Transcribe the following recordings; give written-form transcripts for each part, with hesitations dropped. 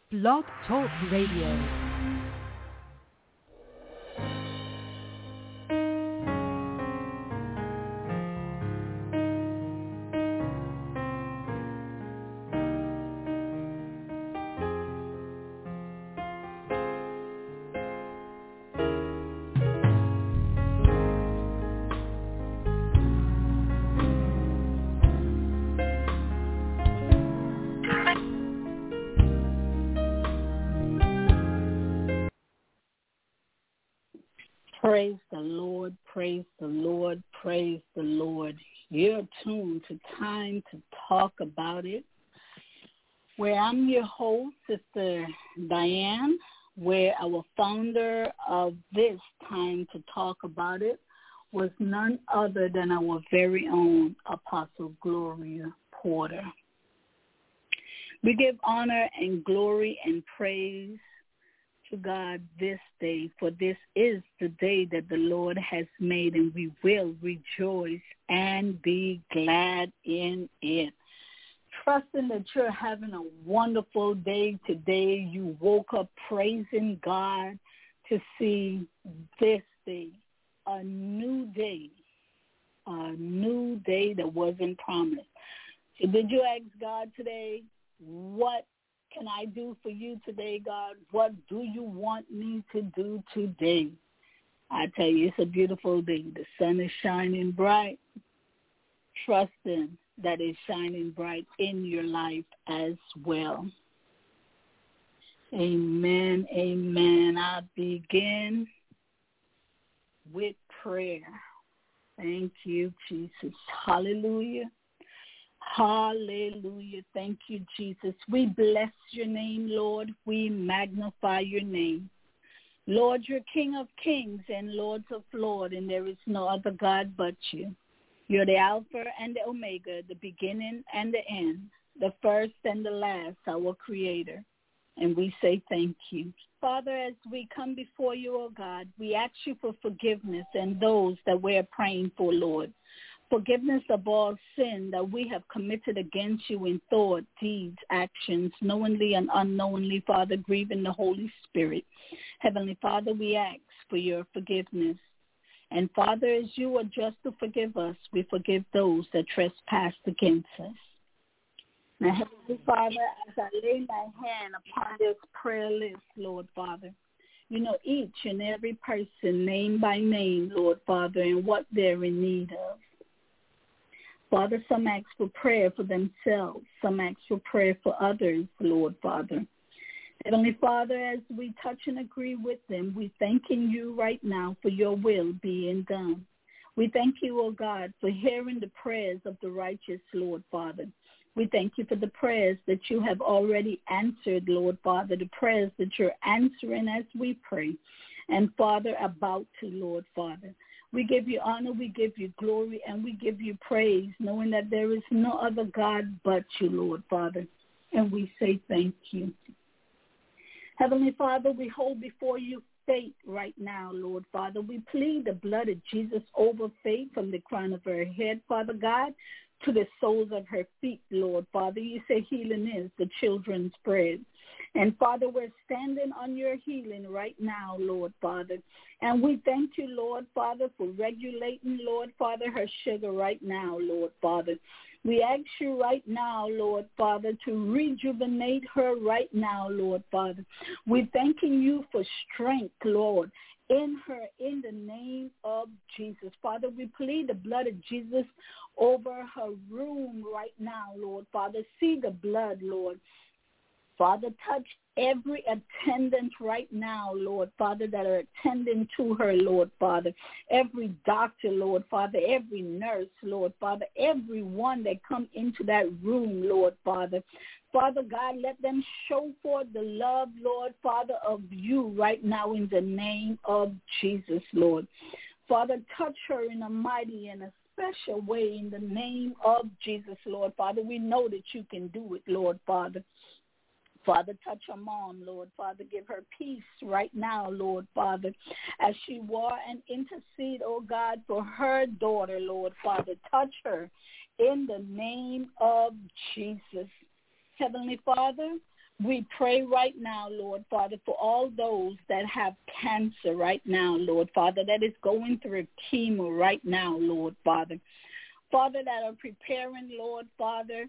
Blog Talk Radio. Praise the Lord, praise the Lord, praise the Lord. You're tuned to Time to Talk About It, where I'm your host, Sister Diane, where our founder of this Time to Talk About It was none other than our very own Apostle Gloria Porter. We give honor and glory and praise to God this day, for this is the day that the Lord has made, and we will rejoice and be glad in it. Trusting that you're having a wonderful day today. You woke up praising God to see this day, a new day that wasn't promised. So did you ask God today, what can I do for you today, God? What do you want me to do today? I tell you, it's a beautiful day. The sun is shining bright. Trusting that it's shining bright in your life as well. Amen, amen. I begin with prayer. Thank you, Jesus. Hallelujah. Hallelujah. Thank you, Jesus. We bless your name, Lord. We magnify your name. Lord, you're King of kings and Lords of lords, and there is no other God but you. You're the Alpha and the Omega, the beginning and the end, the first and the last, our Creator. And we say thank you. Father, as we come before you, oh God, we ask you for forgiveness and those that we're praying for, Lord. Forgiveness of all sin that we have committed against you in thought, deeds, actions, knowingly and unknowingly, Father, grieving the Holy Spirit. Heavenly Father, we ask for your forgiveness. And Father, as you are just to forgive us, we forgive those that trespass against us. Now, Heavenly Father, as I lay my hand upon this prayer list, Lord Father, you know each and every person, name by name, Lord Father, and what they're in need of. Father, some ask for prayer for themselves. Some ask for prayer for others, Lord Father. Heavenly Father, as we touch and agree with them, we thanking you right now for your will being done. We thank you, O God, for hearing the prayers of the righteous, Lord Father. We thank you for the prayers that you have already answered, Lord Father, the prayers that you're answering as we pray. And, Father, about to, Lord Father. We give you honor, we give you glory, and we give you praise, knowing that there is no other God but you, Lord Father. And we say thank you. Heavenly Father, we hold before you faith right now, Lord Father. We plead the blood of Jesus over faith from the crown of her head, Father God, to the soles of her feet, Lord Father. You say healing is the children's bread. And, Father, we're standing on your healing right now, Lord Father. And we thank you, Lord Father, for regulating, Lord Father, her sugar right now, Lord Father. We ask you right now, Lord Father, to rejuvenate her right now, Lord Father. We're thanking you for strength, Lord, in her, in the name of Jesus. Father, we plead the blood of Jesus over her room right now, Lord Father. See the blood, Lord. Father, touch every attendant right now, Lord Father, that are attending to her, Lord Father. Every doctor, Lord Father, every nurse, Lord Father, everyone that come into that room, Lord Father. Father God, let them show forth the love, Lord Father, of you right now in the name of Jesus, Lord. Father, touch her in a mighty and a special way in the name of Jesus, Lord Father. We know that you can do it, Lord Father. Father, touch her mom, Lord Father. Give her peace right now, Lord Father, as she war and intercede, oh God, for her daughter, Lord Father. Touch her in the name of Jesus. Heavenly Father, We pray right now, Lord Father, for all those that have cancer right now, Lord Father, that is going through chemo right now, Lord Father. Father, that are preparing, Lord Father,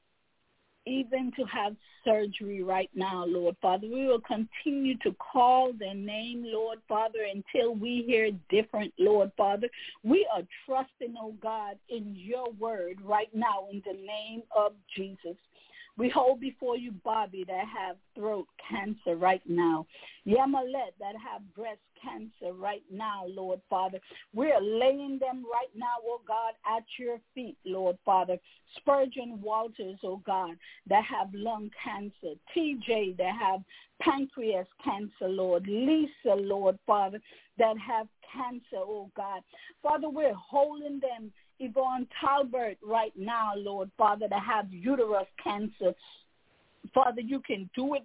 even to have surgery right now, Lord Father. We will continue to call their name, Lord Father, until we hear different, Lord Father. We are trusting, oh God, in your word right now in the name of Jesus. We hold before you Bobby that have throat cancer right now. Yamalet that have breast cancer right now, Lord Father. We are laying them right now, oh God, at your feet, Lord Father. Spurgeon Walters, oh God, that have lung cancer. TJ that have pancreas cancer, Lord. Lisa, Lord Father, that have cancer, oh God. Father, we're holding them. Yvonne Talbert right now, Lord Father, that have uterus cancer. Father, you can do it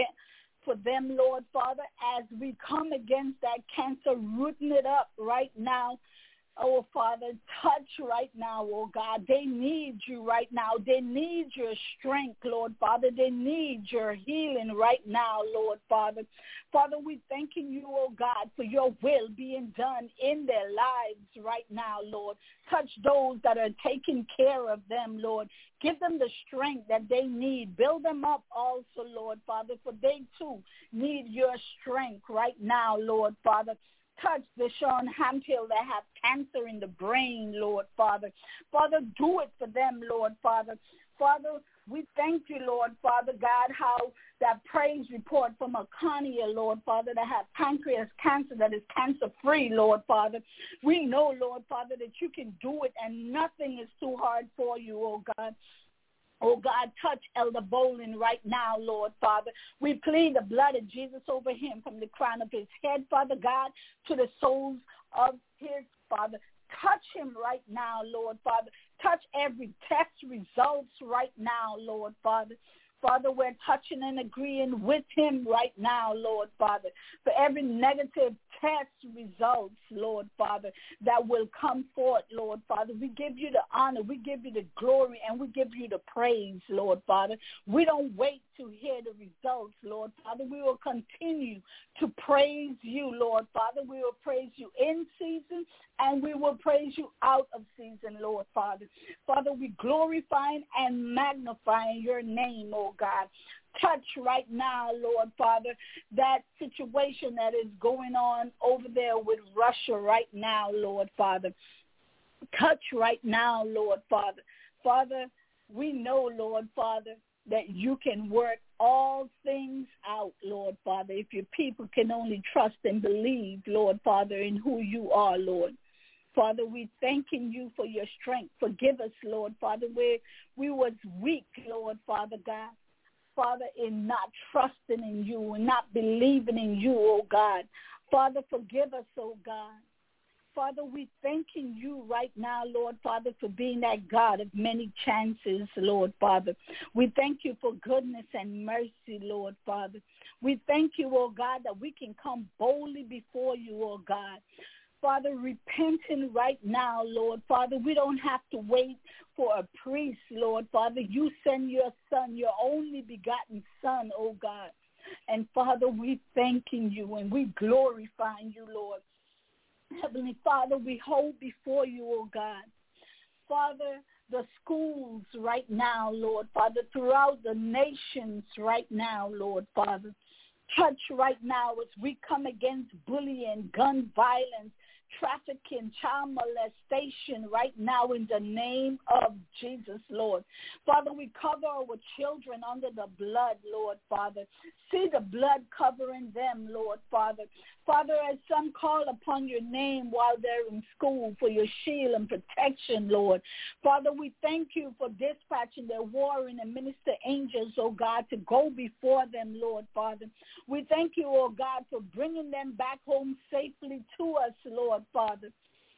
for them, Lord Father, as we come against that cancer, rooting it up right now. Oh, Father, touch right now, oh God. They need you right now. They need your strength, Lord Father. They need your healing right now, Lord Father. Father, we thanking you, oh God, for your will being done in their lives right now, Lord. Touch those that are taking care of them, Lord. Give them the strength that they need. Build them up also, Lord Father, for they too need your strength right now, Lord Father. Touch Deshaun Hamphill that have cancer in the brain, Lord Father. Father, do it for them, Lord Father. Father, we thank you, Lord Father God, how that praise report from Akania, Lord Father, that have pancreas cancer, that is cancer-free, Lord Father. We know, Lord Father, that you can do it and nothing is too hard for you, oh God. Oh, God, touch Elder Bolin right now, Lord Father. We plead the blood of Jesus over him from the crown of his head, Father God, to the soles of his, Father. Touch him right now, Lord Father. Touch every test results right now, Lord Father. Father, we're touching and agreeing with him right now, Lord Father, for every negative test results, Lord Father, that will come forth, Lord Father. We give you the honor, we give you the glory, and we give you the praise, Lord Father. We don't wait to hear the results, Lord Father. We will continue to praise you, Lord Father. We will praise you in season, and we will praise you out of season, Lord Father. Father, we glorifying and magnifying your name, oh God. Touch right now, Lord Father, that situation that is going on over there with Russia right now, Lord Father. Touch right now, Lord Father. Father, we know, Lord Father, that you can work all things out, Lord Father, if your people can only trust and believe, Lord Father, in who you are, Lord. Father, we thanking you for your strength. Forgive us, Lord Father, where we was weak, Lord Father God. Father, in not trusting in you and not believing in you, oh God. Father, forgive us, oh God. Father, we thanking you right now, Lord Father, for being that God of many chances, Lord Father. We thank you for goodness and mercy, Lord Father. We thank you, oh God, that we can come boldly before you, oh God. Father, repenting right now, Lord Father. We don't have to wait for a priest, Lord Father. You send your son, your only begotten son, oh God. And Father, we thanking you and we glorifying you, Lord. Heavenly Father, we hold before you, oh God. Father, the schools right now, Lord Father, throughout the nations right now, Lord Father. Touch right now as we come against bullying, gun violence, trafficking, child molestation right now in the name of Jesus, Lord. Father, we cover our children under the blood, Lord Father. See the blood covering them, Lord Father. Father, as some call upon your name while they're in school for your shield and protection, Lord. Father, we thank you for dispatching their warring and minister angels, oh God, to go before them, Lord Father. We thank you, oh God, for bringing them back home safely to us, Lord Father.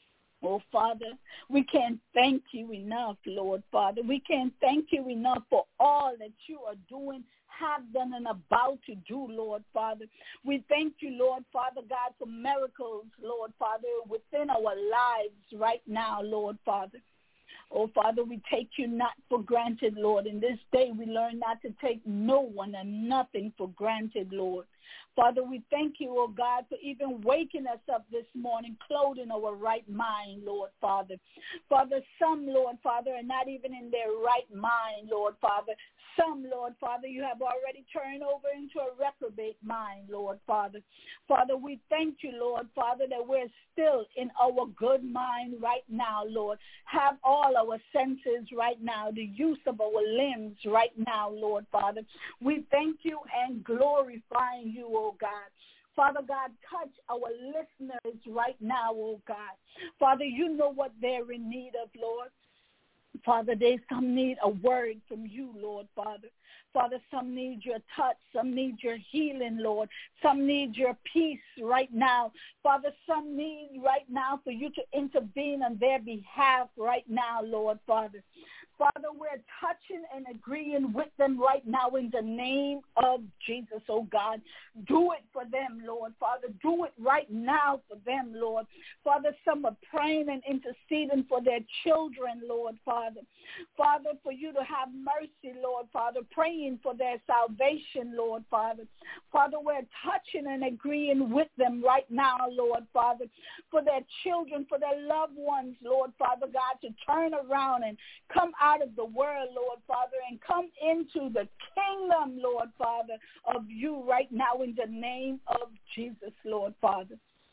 Oh, Father, we can't thank you enough, Lord Father. We can't thank you enough for all that you are doing, have done, and about to do, Lord Father. We thank you, Lord Father God, for miracles, Lord Father, within our lives right now, Lord Father. Oh, Father, we take you not for granted, Lord. In this day, we learn not to take no one and nothing for granted, Lord. Father, we thank you, oh God, for even waking us up this morning, clothing our right mind, Lord, Father. Father, some, Lord, Father, are not even in their right mind, Lord, Father. Some, Lord, Father, you have already turned over into a reprobate mind, Lord, Father. Father, we thank you, Lord, Father, that we're still in our good mind right now, Lord. Have all our senses right now, the use of our limbs right now, Lord, Father. We thank you and glorifying you, oh God. Father God, touch our listeners right now, oh God. Father, you know what they're in need of, Lord. Father, some need a word from you, Lord, Father. Father, some need your touch. Some need your healing, Lord. Some need your peace right now. Father, some need right now for you to intervene on their behalf right now, Lord, Father. Father, we're touching and agreeing with them right now in the name of Jesus, oh God. Do it for them, Lord. Father, do it right now for them, Lord. Father, some are praying and interceding for their children, Lord, Father. Father, for you to have mercy, Lord, Father, praying for their salvation, Lord, Father. Father, we're touching and agreeing with them right now, Lord, Father, for their children, for their loved ones, Lord, Father God, to turn around and come out of the world, Lord, Father, and come into the kingdom, Lord, Father, of you right now in the name of Jesus, Lord, Father.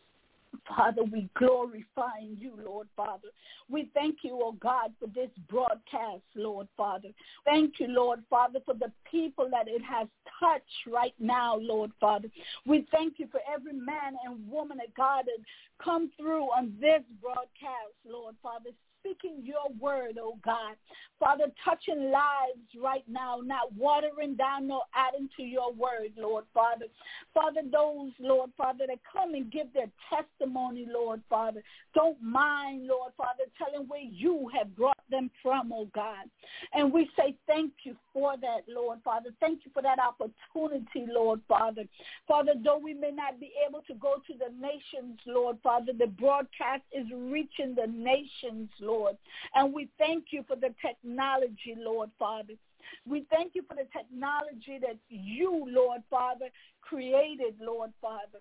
Father, we glorify you, Lord, Father. We thank you, oh God, for this broadcast, Lord, Father. Thank you, Lord, Father, for the people that it has touched right now, Lord, Father. We thank you for every man and woman of God that come through on this broadcast, Lord, Father, speaking your word, oh God. Father, touching lives right now, not watering down nor adding to your word, Lord, Father. Father, those, Lord, Father, that come and give their testimony, Lord, Father, don't mind, Lord, Father, telling where you have brought them from, oh God. And we say thank you for that, Lord, Father. Thank you for that opportunity, Lord, Father. Father, though we may not be able to go to the nations, Lord, Father, the broadcast is reaching the nations, Lord. And we thank you for the technology, Lord, Father. We thank you for the technology that you, Lord, Father, created, Lord, Father.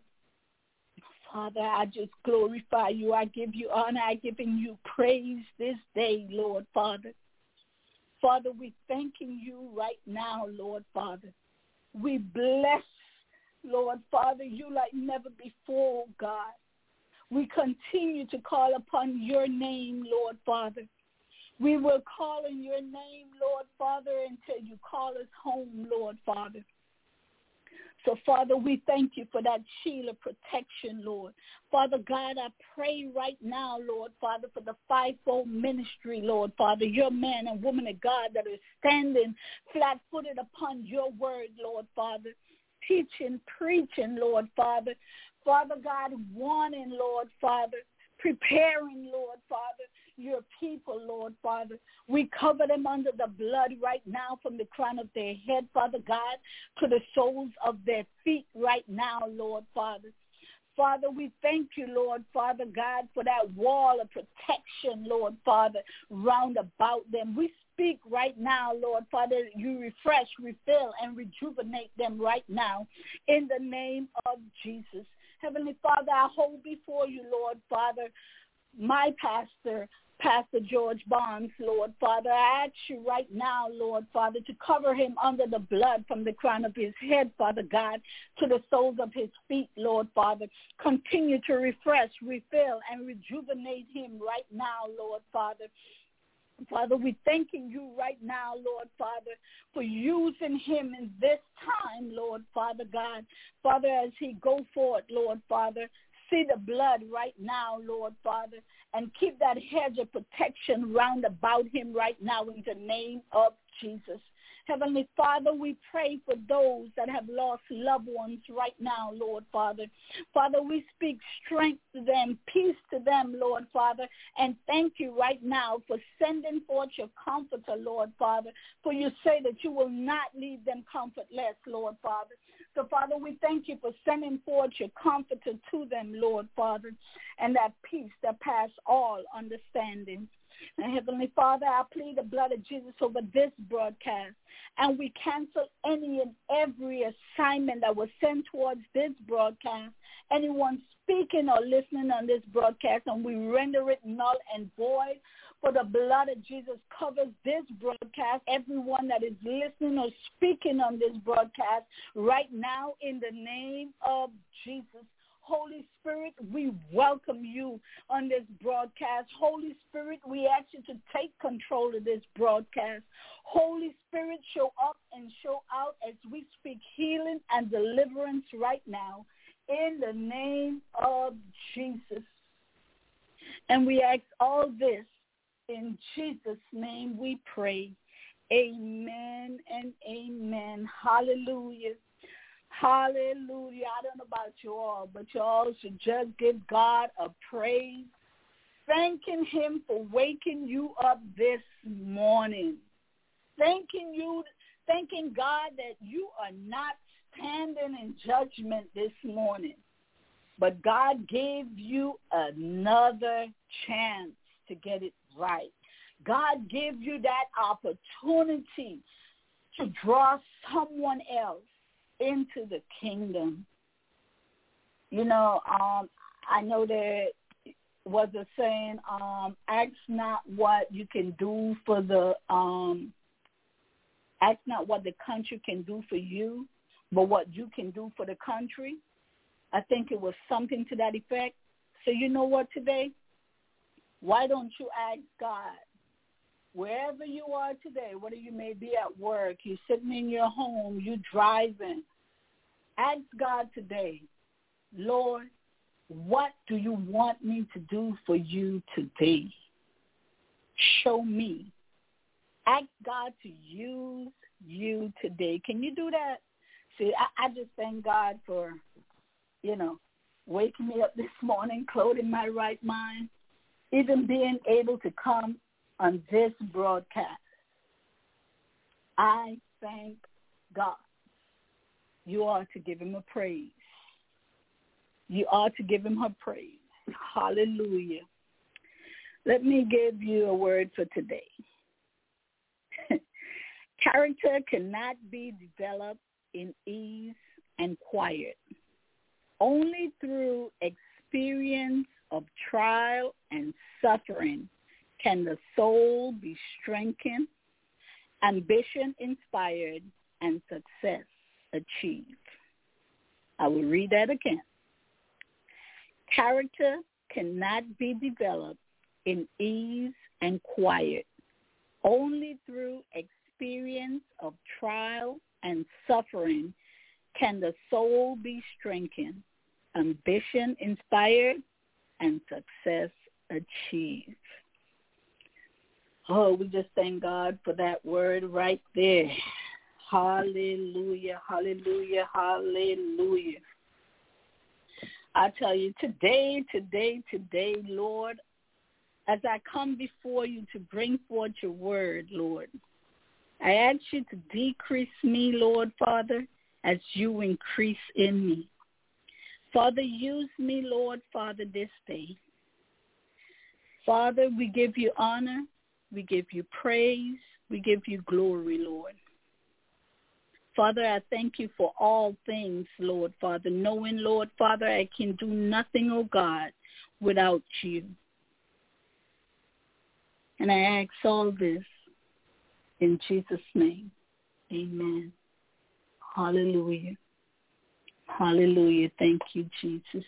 Father, I just glorify you. I give you honor. I give you praise this day, Lord, Father. Father, we thanking you right now, Lord, Father. We bless, Lord, Father, you like never before, God. We continue to call upon your name, Lord, Father. We will call in your name, Lord, Father, until you call us home, Lord, Father. So, Father, we thank you for that shield of protection, Lord. Father God, I pray right now, Lord, Father, for the fivefold ministry, Lord, Father, your man and woman of God that are standing flat-footed upon your word, Lord, Father, teaching, preaching, Lord, Father. Father God, warning, Lord, Father, preparing, Lord, Father, your people, Lord, Father. We cover them under the blood right now from the crown of their head, Father God, to the soles of their feet right now, Lord, Father. Father, we thank you, Lord, Father God, for that wall of protection, Lord, Father, round about them. We speak right now, Lord, Father, you refresh, refill, and rejuvenate them right now in the name of Jesus. Heavenly Father, I hold before you, Lord, Father, my pastor, Pastor George Barnes, Lord, Father. I ask you right now, Lord, Father, to cover him under the blood from the crown of his head, Father God, to the soles of his feet, Lord, Father. Continue to refresh, refill, and rejuvenate him right now, Lord, Father. Father, we're thanking you right now, Lord, Father, for using him in this time, Lord, Father God. Father, as he go forward, Lord, Father, see the blood right now, Lord, Father, and keep that hedge of protection round about him right now in the name of Jesus. Heavenly Father, we pray for those that have lost loved ones right now, Lord Father. Father, we speak strength to them, peace to them, Lord Father, and thank you right now for sending forth your comforter, Lord Father, for you say that you will not leave them comfortless, Lord Father. So, Father, we thank you for sending forth your comforter to them, Lord Father, and that peace that passes all understanding. And Heavenly Father, I plead the blood of Jesus over this broadcast, and we cancel any and every assignment that was sent towards this broadcast, anyone speaking or listening on this broadcast, and we render it null and void. For the blood of Jesus covers this broadcast, everyone that is listening or speaking on this broadcast right now in the name of Jesus. Holy Spirit, we welcome you on this broadcast. Holy Spirit, we ask you to take control of this broadcast. Holy Spirit, show up and show out as we speak healing and deliverance right now in the name of Jesus. And we ask all this in Jesus' name we pray. Amen and amen. Hallelujah. Hallelujah. I don't know about you all, but you all should just give God a praise, thanking him for waking you up this morning. Thanking God that you are not standing in judgment this morning, but God gave you another chance to get it right. God gave you that opportunity to draw someone else into the kingdom. You know, I know there was a saying, ask not what you can do for the, ask not what the country can do for you, but what you can do for the country. I think it was something to that effect. So you know what today? Why don't you ask God, wherever you are today, whether you may be at work, you're sitting in your home, you're driving, ask God today, Lord, what do you want me to do for you today? Show me. Ask God to use you today. Can you do that? See, I just thank God for, waking me up this morning, clothing my right mind, even being able to come on this broadcast. I thank God. You are to give him a praise. You are to give him her praise. Hallelujah. Let me give you a word for today. Character cannot be developed in ease and quiet. Only through experience of trial and suffering can the soul be strengthened, ambition inspired, and success achieved. I will read that again. Character cannot be developed in ease and quiet. Only through experience of trial and suffering can the soul be strengthened, ambition inspired, and success achieved. Oh, we just thank God for that word right there. Hallelujah, hallelujah, hallelujah. I tell you, today, Lord, as I come before you to bring forth your word, Lord, I ask you to decrease me, Lord, Father, as you increase in me. Father, use me, Lord, Father, this day. Father, we give you honor, we give you praise, we give you glory, Lord. Father, I thank you for all things, Lord, Father, knowing, Lord, Father, I can do nothing, oh God, without you. And I ask all this in Jesus' name. Amen. Hallelujah. Hallelujah. Thank you, Jesus.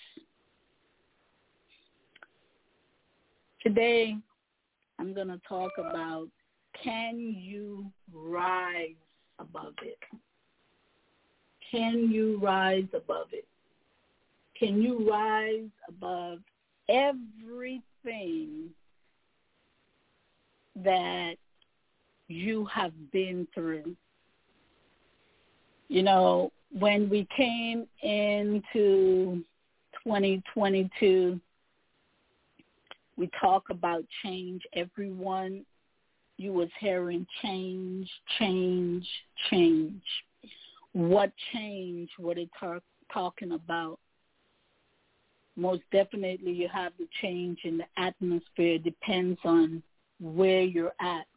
Today, I'm going to talk about, can you rise above it? Can you rise above it? Can you rise above everything that you have been through? You know, when we came into 2022, we talk about change. Everyone, you was hearing change, change, change. What change were they talking about? Most definitely you have the change in the atmosphere. It depends on where you're at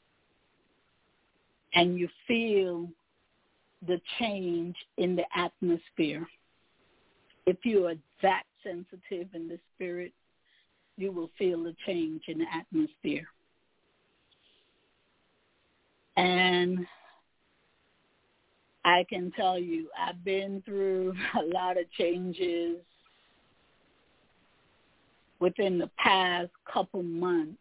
and you feel the change in the atmosphere. If you are that sensitive in the spirit, you will feel the change in the atmosphere. And I can tell you, I've been through a lot of changes within the past couple months.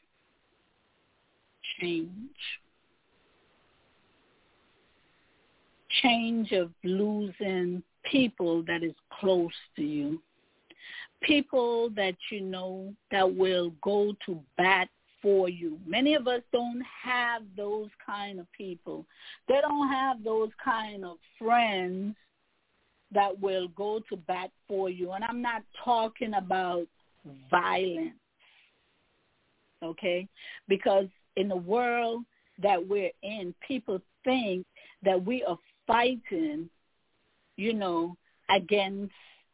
Change of losing people that is close to you. People that you know that will go to bat for you. Many of us don't have those kind of people. They don't have those kind of friends that will go to bat for you. And I'm not talking about violence, okay? Because in the world that we're in, people think that we are fighting, against,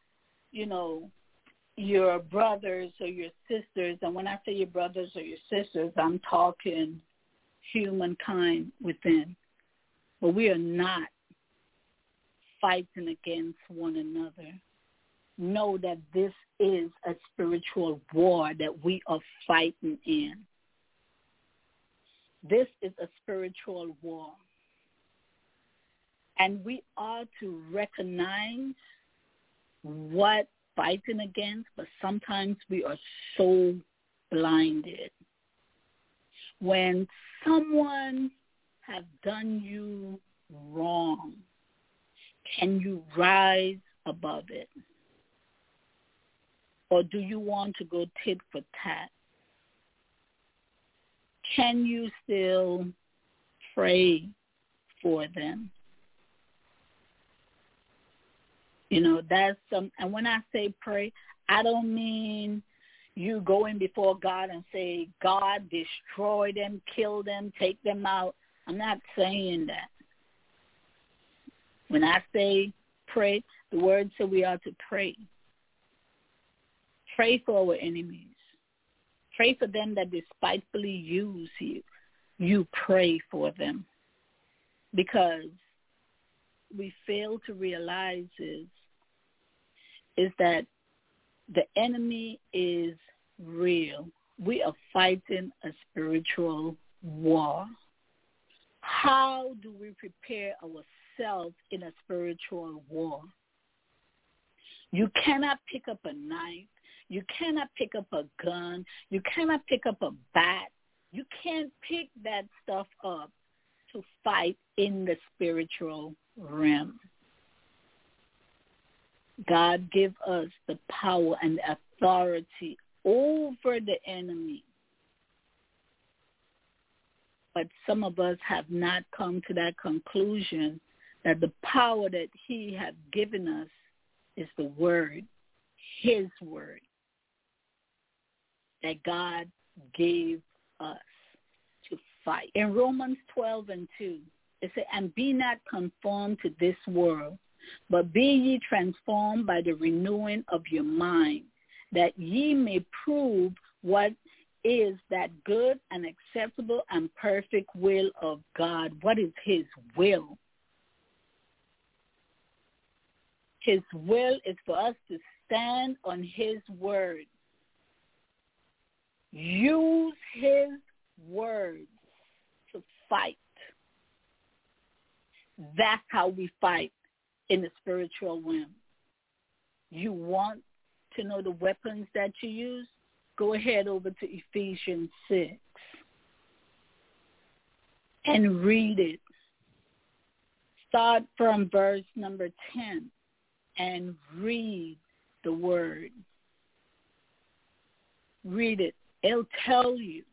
your brothers or your sisters. And when I say your brothers or your sisters, I'm talking humankind within. But we are not fighting against one another. Know that this is a spiritual war that we are fighting in. This is a spiritual war. And we are to recognize what fighting against, but sometimes we are so blinded. When someone has done you wrong, can you rise above it? Or do you want to go tit for tat? Can you still pray for them? That's and when I say pray, I don't mean you going before God and say, God, destroy them, kill them, take them out. I'm not saying that. When I say pray, the word says we are to pray. Pray for our enemies. Pray for them that despitefully use you. You pray for them. Because we fail to realize is that the enemy is real. We are fighting a spiritual war. How do we prepare ourselves in a spiritual war? You cannot pick up a knife. You cannot pick up a gun. You cannot pick up a bat. You can't pick that stuff up to fight in the spiritual realm. God give us the power and the authority over the enemy. But some of us have not come to that conclusion that the power that he has given us is the word, his word, that God gave us to fight. In Romans 12:2, it says, and be not conformed to this world, but be ye transformed by the renewing of your mind, that ye may prove what is that good and acceptable and perfect will of God. What is his will? His will is for us to stand on his word. Use his words to fight. That's how we fight in the spiritual realm. You want to know the weapons that you use? Go ahead over to Ephesians 6 and read it. Start from verse number 10 and read the word. Read it. It'll tell you.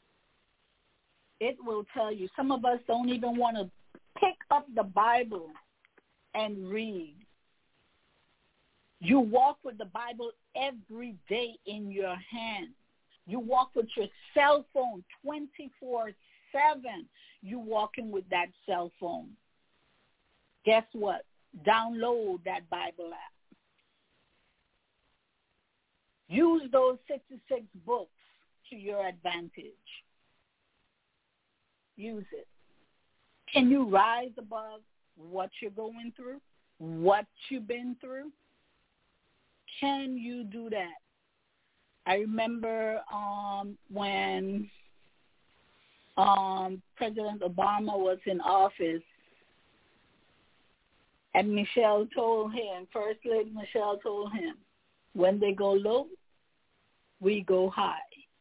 It will tell you. Some of us don't even want to pick up the Bible and read. You walk with the Bible every day in your hand. You walk with your cell phone 24/7. You walking with that cell phone. Guess what? Download that Bible app. Use those 66 books. to your advantage. Use it. Can you rise above what you're going through, what you've been through? Can you do that? I remember when President Obama was in office, and Michelle told him, First Lady Michelle told him, when they go low, we go high.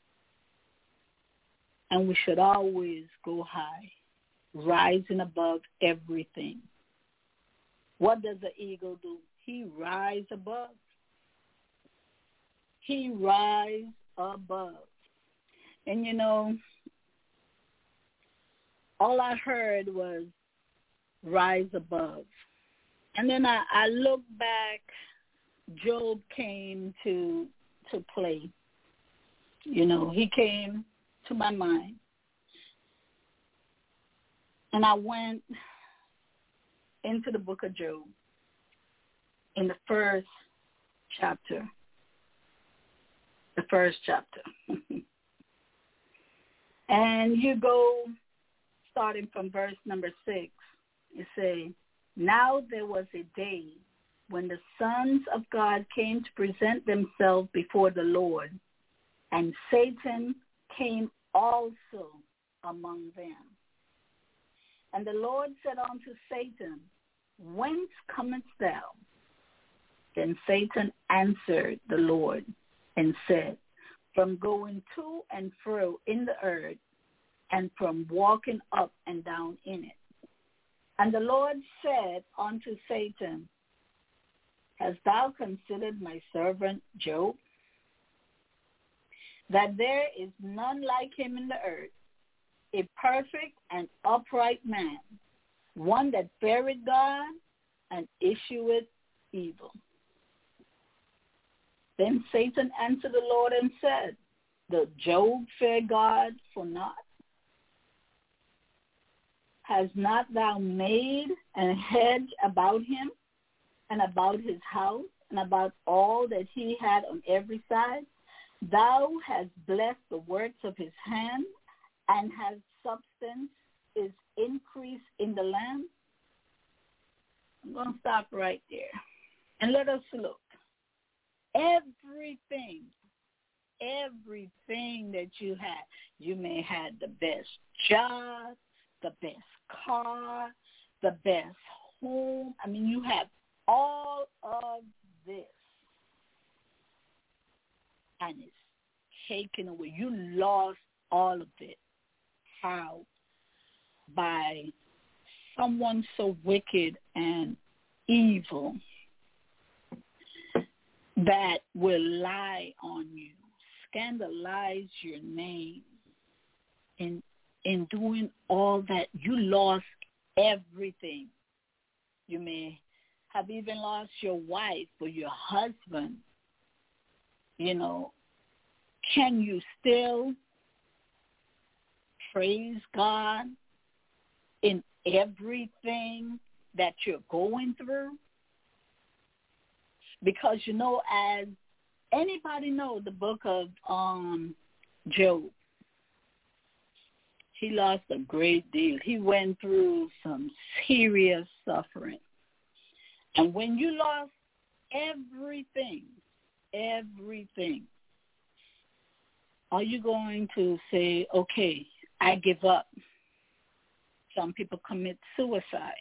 And we should always go high, rising above everything. What does the eagle do? He rises above. He rises above. And, you know, all I heard was rise above. And then I look back, Job came to play. You know, he came to my mind. And I went into the book of Job in the first chapter. The first chapter. And you go starting from verse number 6. You say, now there was a day when the sons of God came to present themselves before the Lord, and Satan came also among them. And the Lord said unto Satan, whence comest thou? Then Satan answered the Lord and said, from going to and fro in the earth, and from walking up and down in it. And the Lord said unto Satan, hast thou considered my servant Job, that there is none like him in the earth, a perfect and upright man, one that feareth God and issueth evil? Then Satan answered the Lord and said, does Job fear God for naught? Has not thou made a hedge about him, and about his house, and about all that he had on every side? Thou hast blessed the works of his hand, and has substance is increase in the land. I'm going to stop right there. And let us look. Everything that you had, you may have the best job, the best car, the best home. I mean, you have all of this, and it's taken away. You lost all of it. How? By someone so wicked and evil that will lie on you, scandalize your name, in doing all that. You lost everything. You may have even lost your wife or your husband. You know, can you still praise God in everything that you're going through? Because, you know, as anybody know the book of Job, he lost a great deal. He went through some serious suffering. And when you lost everything, are you going to say, okay, I give up? Some people commit suicide.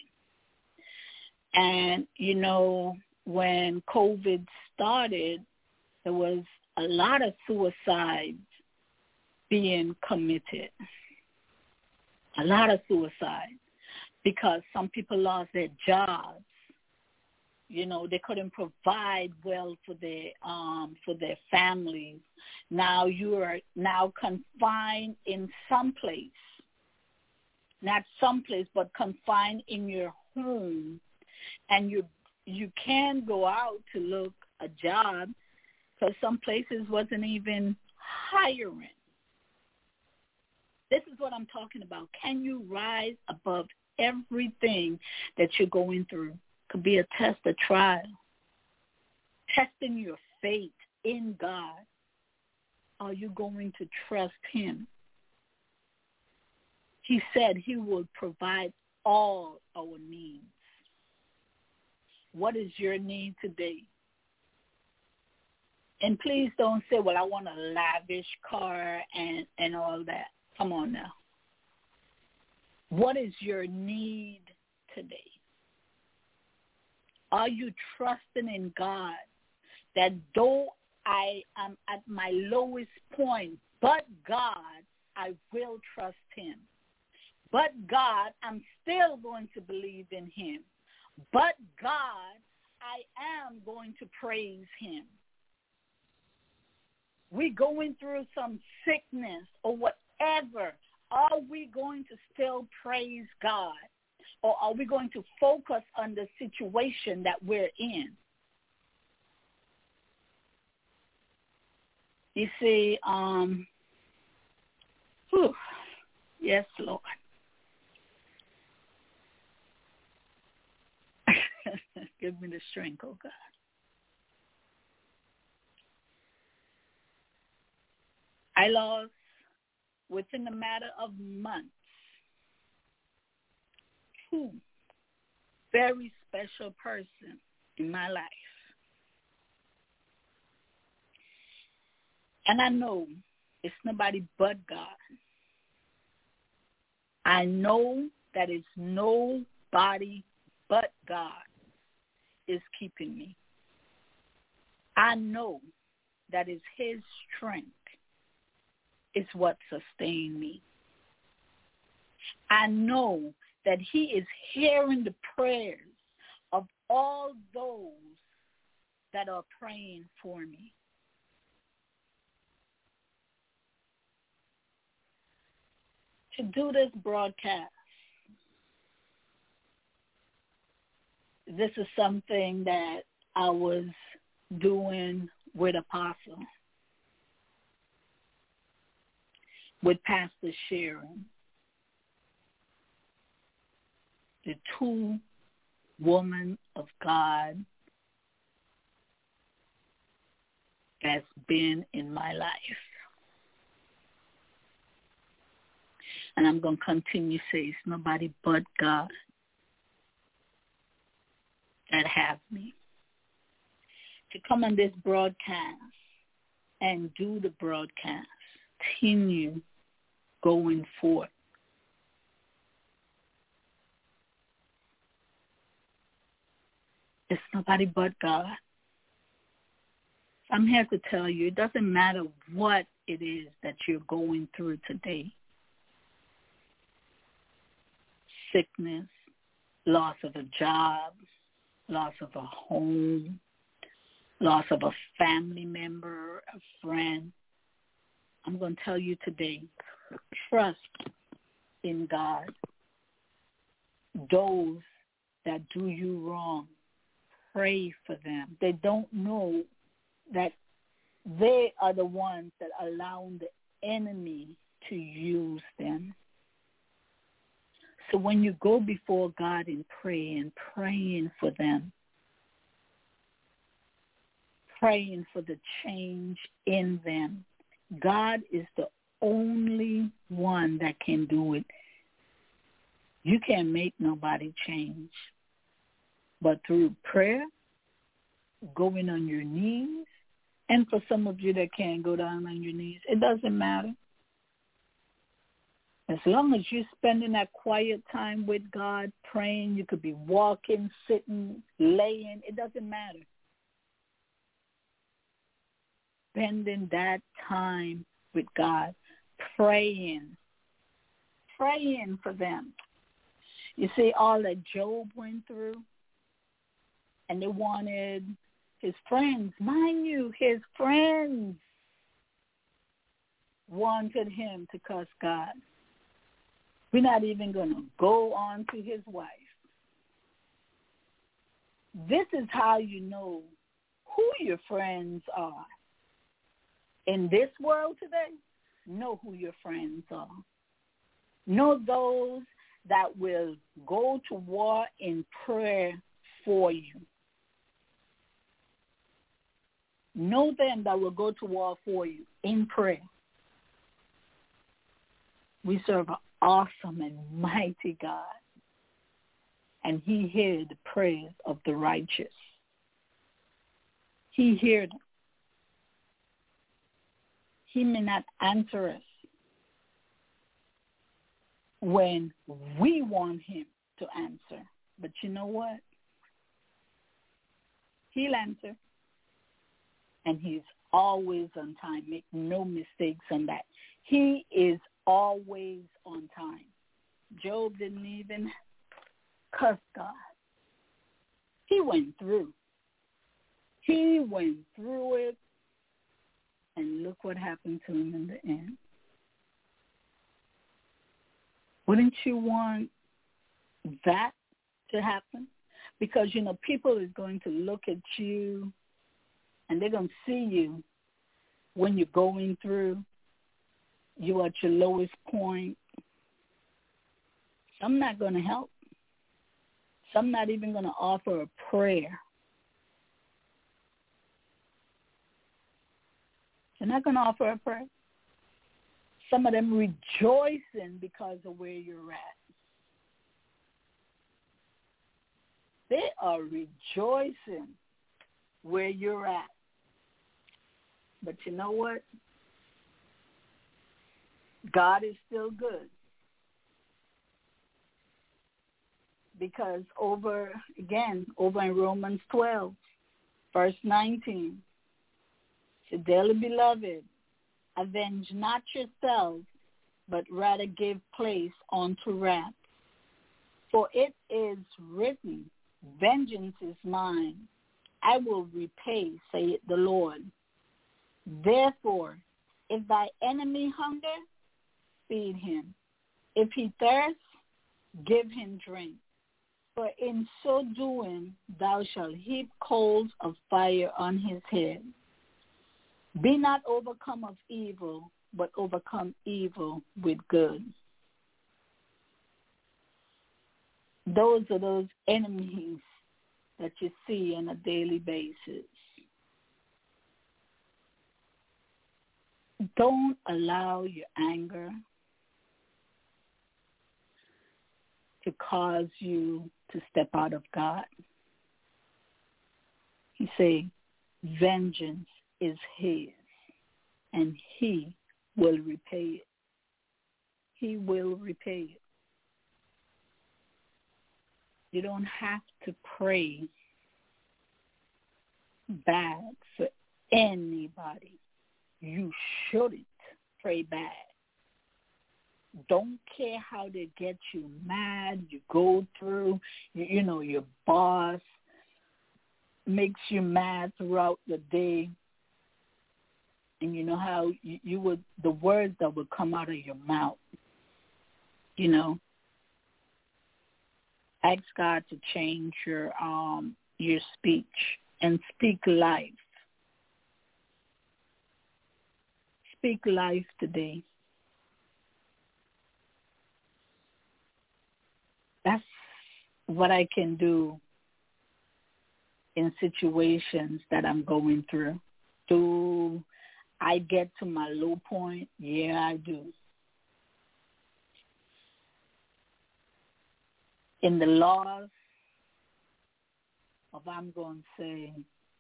And, you know, when COVID started, there was a lot of suicides being committed. A lot of suicide, because some people lost their jobs. You know, they couldn't provide well for their families. Now you are now confined in some place, not some place, but confined in your home, and you can't go out to look a job because some places wasn't even hiring. This is what I'm talking about. Can you rise above everything that you're going through? Could be a test, a trial. Testing your faith in God. are you going to trust him? He said he will provide all our needs. What is your need today? And please don't say, well, I want a lavish car and all that. Come on now. What is your need today? Are you trusting in God that though I am at my lowest point, but God, I will trust him. But God, I'm still going to believe in him. But God, I am going to praise him. We're going through some sickness or whatever. Are we going to still praise God? Or are we going to focus on the situation that we're in? You see, yes, Lord. Give me the strength, oh God. I lost, within a matter of months, 2 very special persons in my life. And I know it's nobody but God. I know that it's nobody but God is keeping me. I know that it's his strength is what sustained me. I know that he is hearing the prayers of all those that are praying for me. To do this broadcast, this is something that I was doing with Apostle, with Pastor Sharon, the 2 women of God that's been in my life. And I'm going to continue to say it's nobody but God that have me to come on this broadcast and do the broadcast, continue going forth. It's nobody but God. I'm here to tell you, it doesn't matter what it is that you're going through today. Sickness, loss of a job, loss of a home, loss of a family member, a friend. I'm going to tell you today, trust in God. Those that do you wrong, pray for them. They don't know that they are the ones that allow the enemy to use them. So when you go before God and pray and praying for them, praying for the change in them, God is the only one that can do it. You can't make nobody change. But through prayer, going on your knees, and for some of you that can't go down on your knees, it doesn't matter. As long as you're spending that quiet time with God, praying, you could be walking, sitting, laying, it doesn't matter. Spending that time with God, praying for them. You see all that Job went through, and they wanted his friends, mind you, his friends wanted him to curse God. We're not even going to go on to his wife. This is how you know who your friends are. In this world today, know who your friends are. Know those that will go to war in prayer for you. Know them that will go to war for you in prayer. We serve an awesome and mighty God, and he hears the prayers of the righteous. He hears them. He may not answer us when we want him to answer, but you know what? He'll answer, and he's always on time. Make no mistakes on that. He is always on time. Job didn't even cuss God. He went through. He went through it, and look what happened to him in the end. Wouldn't you want that to happen? Because, you know, people is going to look at you, and they're going to see you when you're going through. You're at your lowest point. Some not going to help. Some not even going to offer a prayer. They're not going to offer a prayer. Some of them rejoicing because of where you're at. They are rejoicing where you're at. But you know what? God is still good. Because over in Romans 12, verse 19, so dearly beloved, avenge not yourselves, but rather give place unto wrath. For it is written, vengeance is mine, I will repay, saith the Lord. Therefore, if thy enemy hunger, feed him. If he thirst, give him drink. For in so doing, thou shalt heap coals of fire on his head. Be not overcome of evil, but overcome evil with good. Those are those enemies that you see on a daily basis. Don't allow your anger to cause you to step out of God. He say, vengeance is his, and he will repay it. He will repay it. You don't have to pray bad for anybody. You shouldn't pray bad. Don't care how they get you mad. You go through, you know, your boss makes you mad throughout the day. And you know how you would, the words that would come out of your mouth, you know. Ask God to change your speech and speak life. Speak life today. That's what I can do in situations that I'm going through. Do I get to my low point? Yeah, I do. In the loss of, I'm going to say,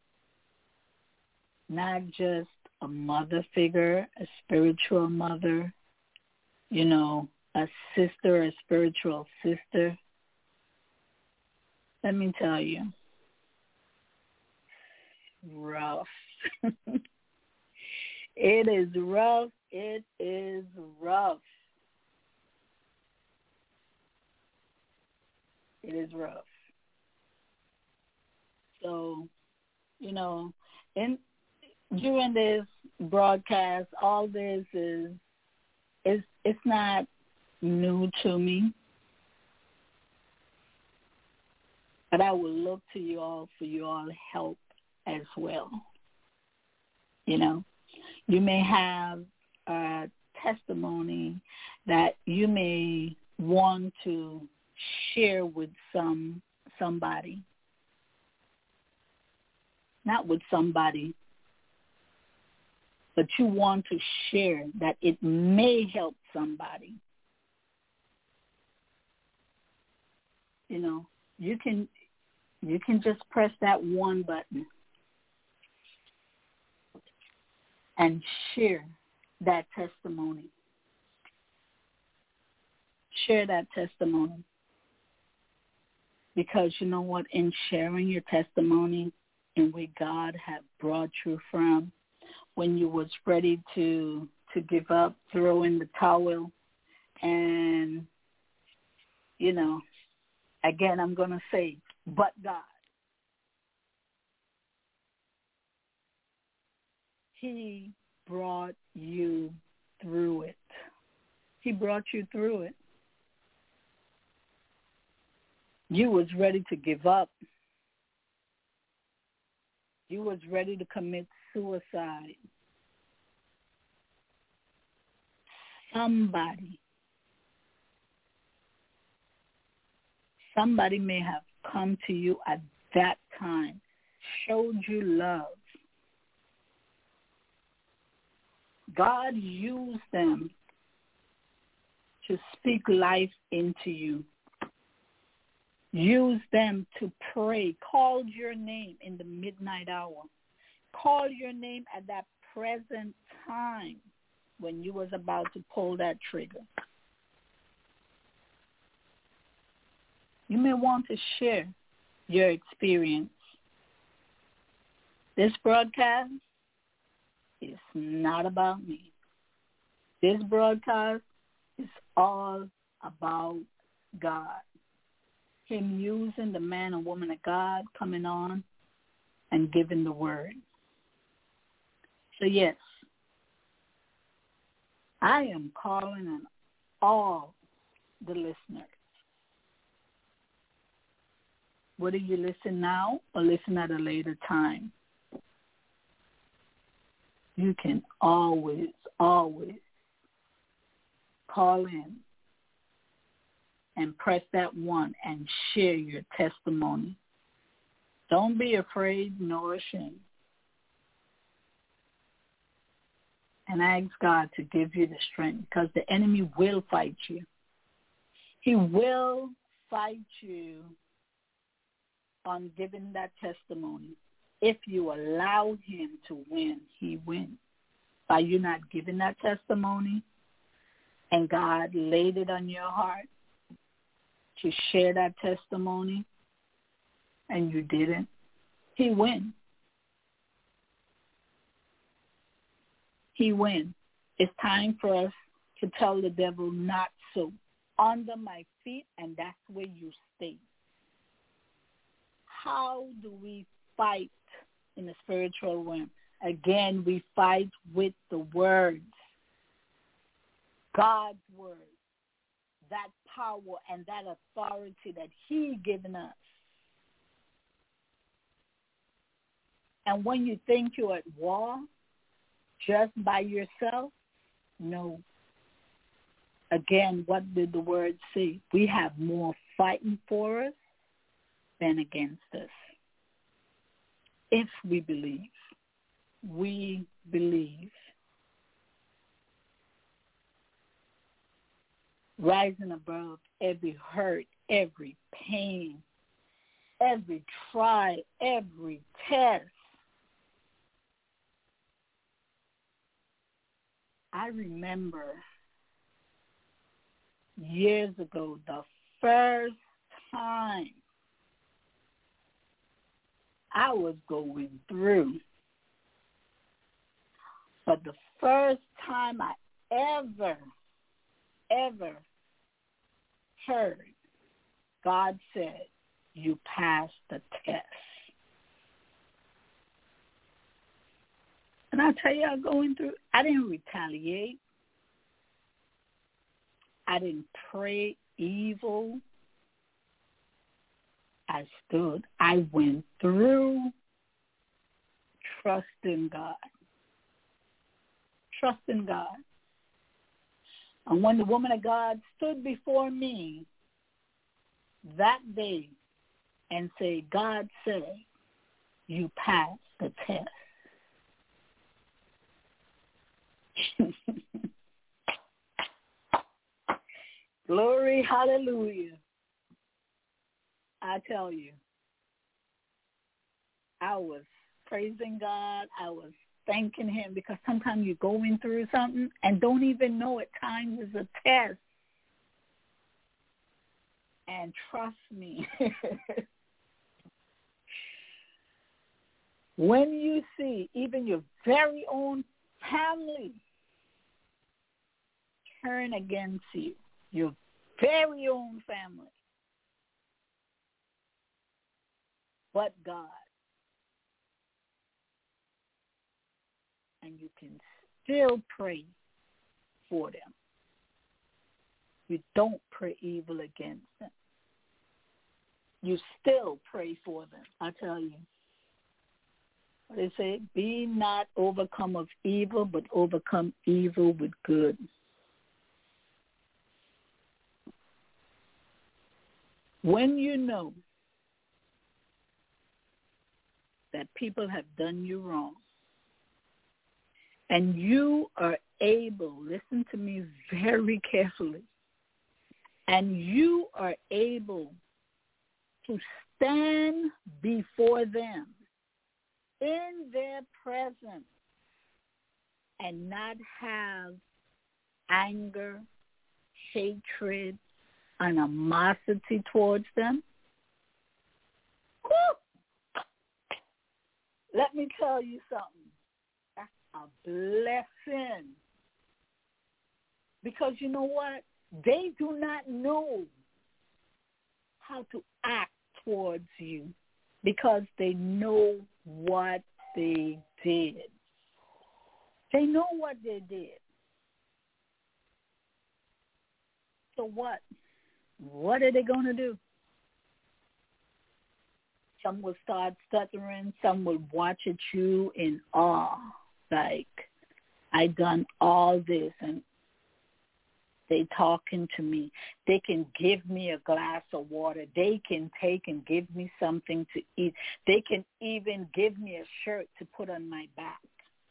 not just a mother figure, a spiritual mother, you know, a sister, a spiritual sister. Let me tell you, rough. It is rough. It is rough. It is rough. So, you know, during this broadcast, all this it's not new to me. But I will look to you all for your help as well. You know, you may have a testimony that you may want to share with somebody. Not with somebody, but you want to share that it may help somebody. You know, you can just press that one button and share that testimony. Share that testimony. Because you know what? In sharing your testimony and where God had brought you from, when you was ready to give up, throw in the towel, and, you know, again, I'm going to say, but God. He brought you through it. He brought you through it. You was ready to give up. You was ready to commit suicide. Somebody may have come to you at that time, showed you love. God used them to speak life into you. Use them to pray. Called your name in the midnight hour. Call your name at that present time when you was about to pull that trigger. You may want to share your experience. This broadcast is not about me. This broadcast is all about God. Him using the man and woman of God coming on and giving the word. So yes, I am calling on all the listeners. Whether you listen now or listen at a later time, you can always call in and press that one and share your testimony. Don't be afraid nor ashamed. And ask God to give you the strength, because the enemy will fight you. He will fight you on giving that testimony. If you allow him to win, he wins. By you not giving that testimony, and God laid it on your heart to share that testimony, and you didn't, he wins. He wins. It's time for us to tell the devil, not so. Under my feet, and that's where you stay. How do we fight in the spiritual realm? Again, we fight with the words. God's word. That power and that authority that he given us. And when you think you're at war just by yourself, no. Again, what did the word say? We have more fighting for us than against us. If we believe. We believe. Rising above every hurt, every pain, every trial, every test. I remember years ago, the first time I was going through. But the first time I ever heard God said, you passed the test. And I tell you, I'm going through, I didn't retaliate. I didn't pray evil. I stood. I went through trusting God. Trusting God. And when the woman of God stood before me that day and said, God said, you passed the test. Glory, hallelujah. I tell you, I was praising God. I was thanking him, because sometimes you're going through something and don't even know at times is a test. And trust me, when you see even your very own family turn against you, your very own family, but God, and you can still pray for them. You don't pray evil against them. You still pray for them. I tell you. They say, be not overcome of evil, but overcome evil with good. When you know that people have done you wrong, and you are able, listen to me very carefully, and you are able to stand before them in their presence and not have anger, hatred, animosity towards them. Woo! Let me tell you something. That's a blessing. Because you know what? They do not know how to act towards you because they know what they did. They know what they did. So what? What are they going to do? Some will start stuttering. Some will watch at you in awe, like, I done all this, and they talking to me. They can give me a glass of water. They can take and give me something to eat. They can even give me a shirt to put on my back.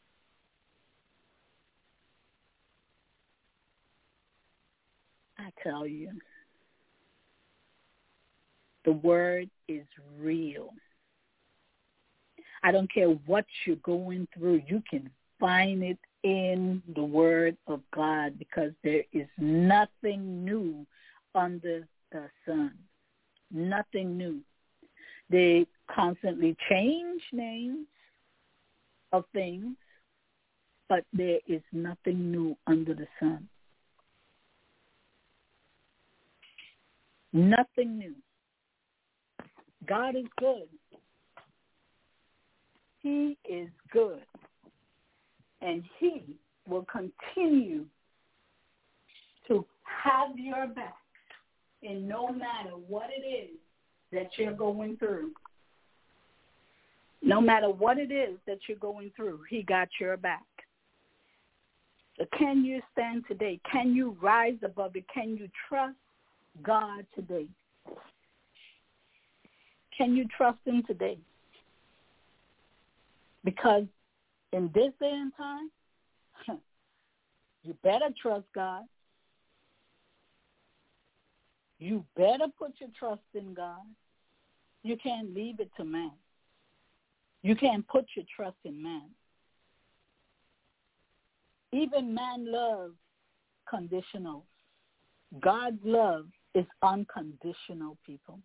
I tell you, the word is real. I don't care what you're going through. You can find it in the word of God, because there is nothing new under the sun. Nothing new. They constantly change names of things, but there is nothing new under the sun. Nothing new. God is good. He is good. And he will continue to have your back in no matter what it is that you're going through. No matter what it is that you're going through, he got your back. So can you stand today? Can you rise above it? Can you trust God today? Can you trust him today? Because in this day and time, you better trust God. You better put your trust in God. You can't leave it to man. You can't put your trust in man. Even man loves conditional. God's love is unconditional, people.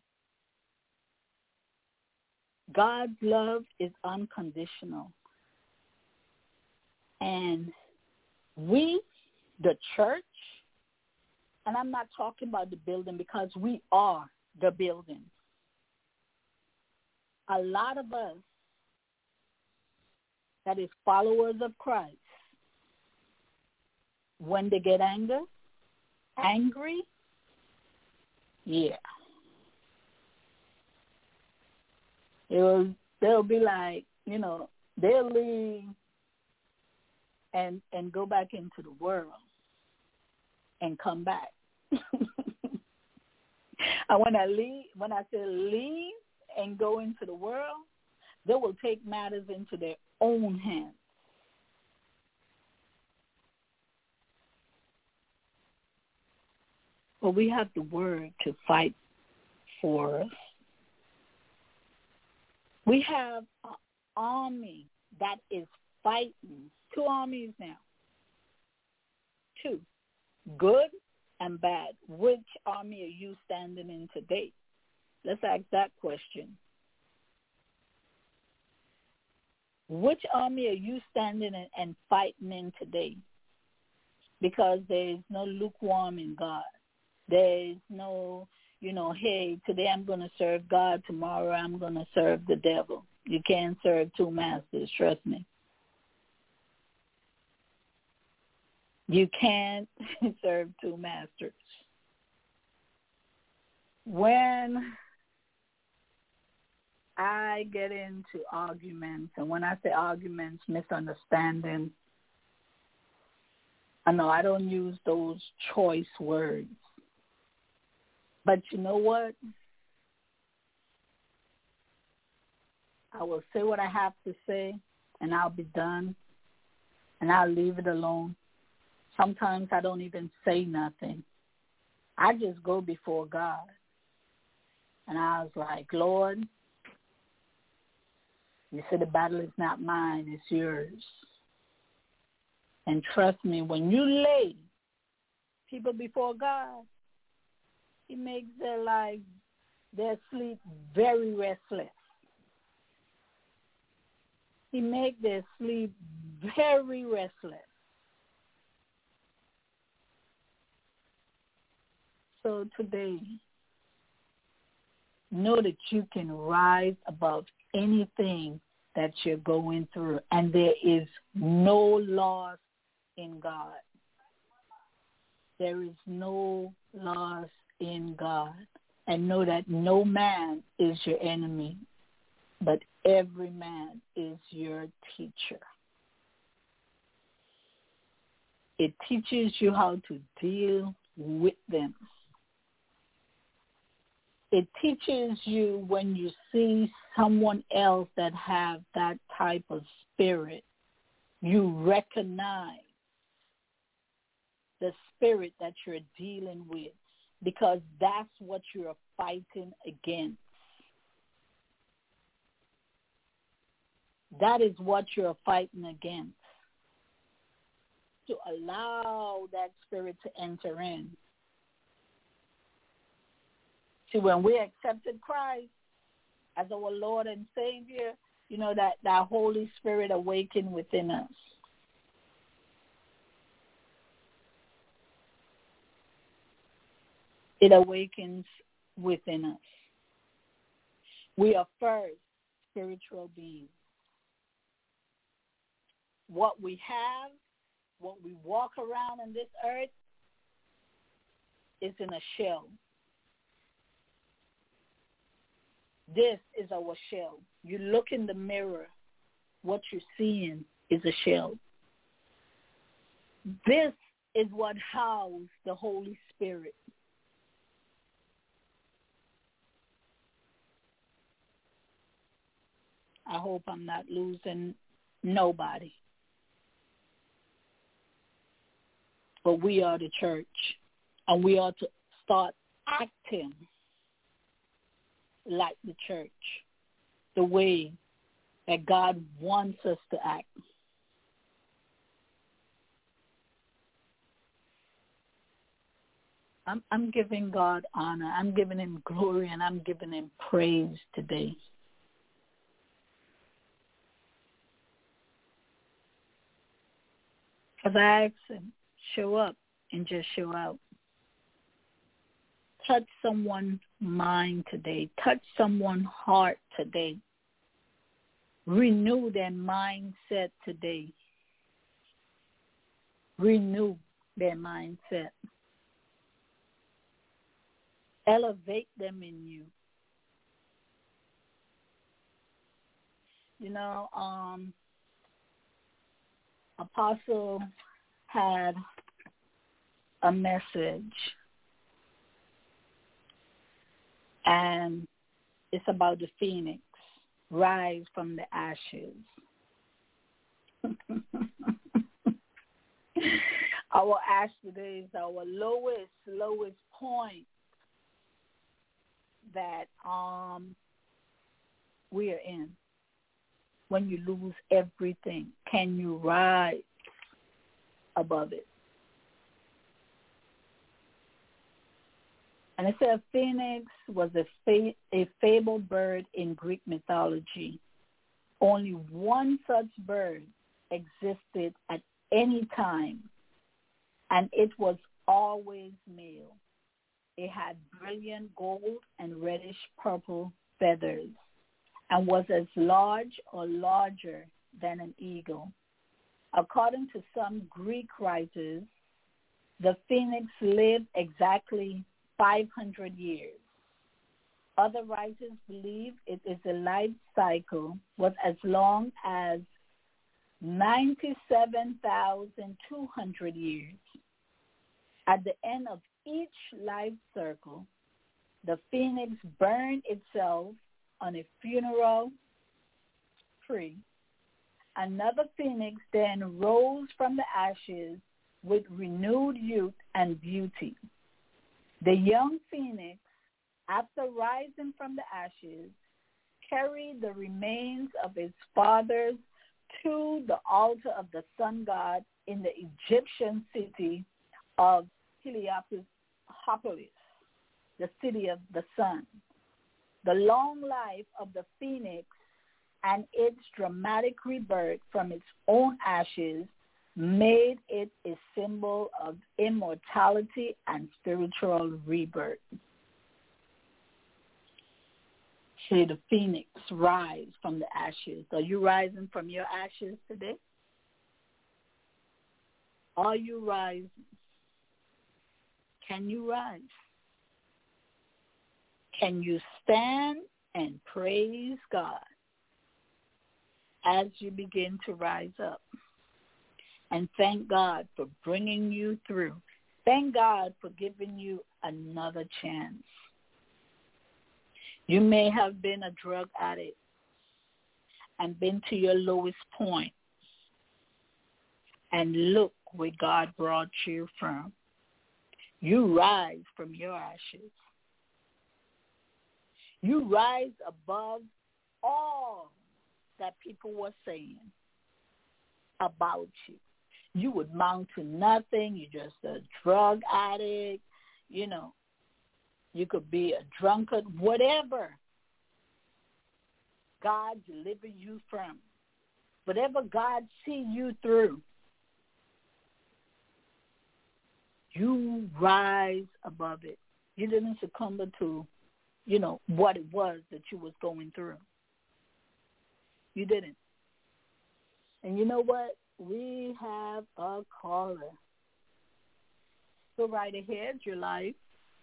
God's love is unconditional. And we, the church, and I'm not talking about the building, because we are the building. A lot of us that is followers of Christ, when they get angry, yeah. They'll be like, they'll leave and go back into the world and come back. And when I say leave and go into the world, they will take matters into their own hands. But we have the word to fight for us. We have an army that is fighting. 2 armies now. 2. Good and bad. Which army are you standing in today? Let's ask that question. Which army are you standing in and fighting in today? Because there is no lukewarm in God. There is no, hey, today I'm going to serve God, tomorrow I'm going to serve the devil. You can't serve 2 masters, trust me. You can't serve 2 masters. When I get into arguments, and when I say arguments, misunderstanding, I know I don't use those choice words. But you know what? I will say what I have to say, and I'll be done, and I'll leave it alone. Sometimes I don't even say nothing. I just go before God. And I was like, Lord, you said the battle is not mine, it's yours. And trust me, when you lay people before God, He makes their sleep very restless. He makes their sleep very restless. So today, know that you can rise above anything that you're going through, and there is no loss in God. There is no loss in God. And know that no man is your enemy, but every man is your teacher. It teaches you how to deal with them. It teaches you when you see someone else that have that type of spirit, you recognize the spirit that you're dealing with, because that's what you're fighting against. That is what you're fighting against. To allow that spirit to enter in. See, when we accepted Christ as our Lord and Savior, that Holy Spirit awakened within us. It awakens within us. We are first spiritual beings. What we have, what we walk around on this earth, is in a shell. This is our shell. You look in the mirror, what you're seeing is a shell. This is what houses the Holy Spirit. I hope I'm not losing nobody. But we are the church, and we ought to start acting like the church, the way that God wants us to act. I'm giving God honor. I'm giving him glory, and I'm giving him praise today. Because I asked him, show up and just show out. Touch someone's mind today. Touch someone's heart today. Renew their mindset today. Renew their mindset. Elevate them in you. Apostle had a message, and it's about the phoenix, rise from the ashes. Our ash today is our lowest point that we are in. When you lose everything, can you rise above it? And it says phoenix was a fabled bird in Greek mythology. Only one such bird existed at any time, and it was always male. It had brilliant gold and reddish purple feathers and was as large or larger than an eagle. According to some Greek writers, the phoenix lived exactly 500 years. Other writers believe its life cycle was as long as 97,200 years. At the end of each life cycle, the phoenix burned itself on a funeral tree. Another phoenix then rose from the ashes with renewed youth and beauty. The young phoenix, after rising from the ashes, carried the remains of its fathers to the altar of the sun god in the Egyptian city of Heliopolis, the city of the sun. The long life of the phoenix and its dramatic rebirth from its own ashes made it a symbol of immortality and spiritual rebirth. See the phoenix rise from the ashes. Are you rising from your ashes today? Are you rising? Can you rise? Can you stand and praise God as you begin to rise up? And thank God for bringing you through. Thank God for giving you another chance. You may have been a drug addict and been to your lowest point. And look where God brought you from. You rise from your ashes. You rise above all that people were saying about you. You would mount to nothing. You're just a drug addict. You know, you could be a drunkard, whatever God deliver you from. Whatever God see you through, you rise above it. You didn't succumb to, what it was that you was going through. You didn't. And you know what? We have a caller. Go right ahead, your life.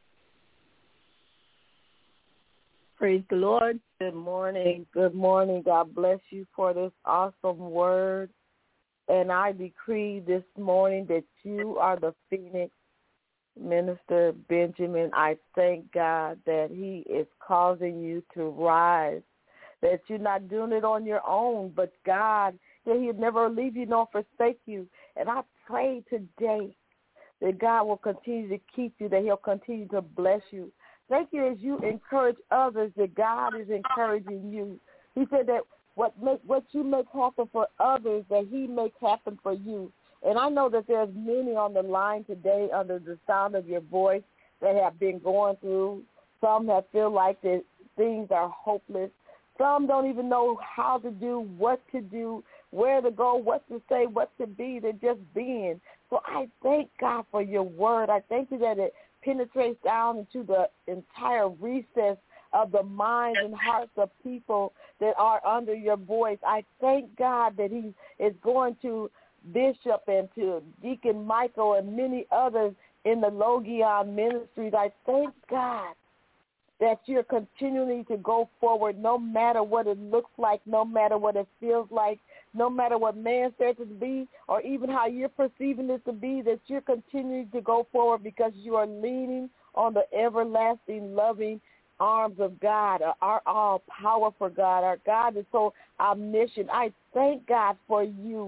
Praise the Lord. Good morning. Good morning. God bless you for this awesome word. And I decree this morning that you are the phoenix, Minister Benjamin. I thank God that he is causing you to rise, that you're not doing it on your own, but God, that he'll never leave you nor forsake you. And I pray today that God will continue to keep you, that he'll continue to bless you. Thank you as you encourage others, that God is encouraging you. He said that what you make happen for others, that he makes happen for you. And I know that there's many on the line today under the sound of your voice that have been going through. Some that feel like that things are hopeless. Some don't even know how to do, what to do, where to go, what to say, what to be. They're just being. So I thank God for your word. I thank you that it penetrates down into the entire recess of the minds and hearts of people that are under your voice. I thank God that he is going to Bishop and to Deacon Michael and many others in the Logion Ministries. I thank God that you're continuing to go forward no matter what it looks like, no matter what it feels like, no matter what man says it to be, or even how you're perceiving it to be, that you're continuing to go forward because you are leaning on the everlasting, loving arms of God, our all-powerful God. Our God is so omniscient. I thank God for you,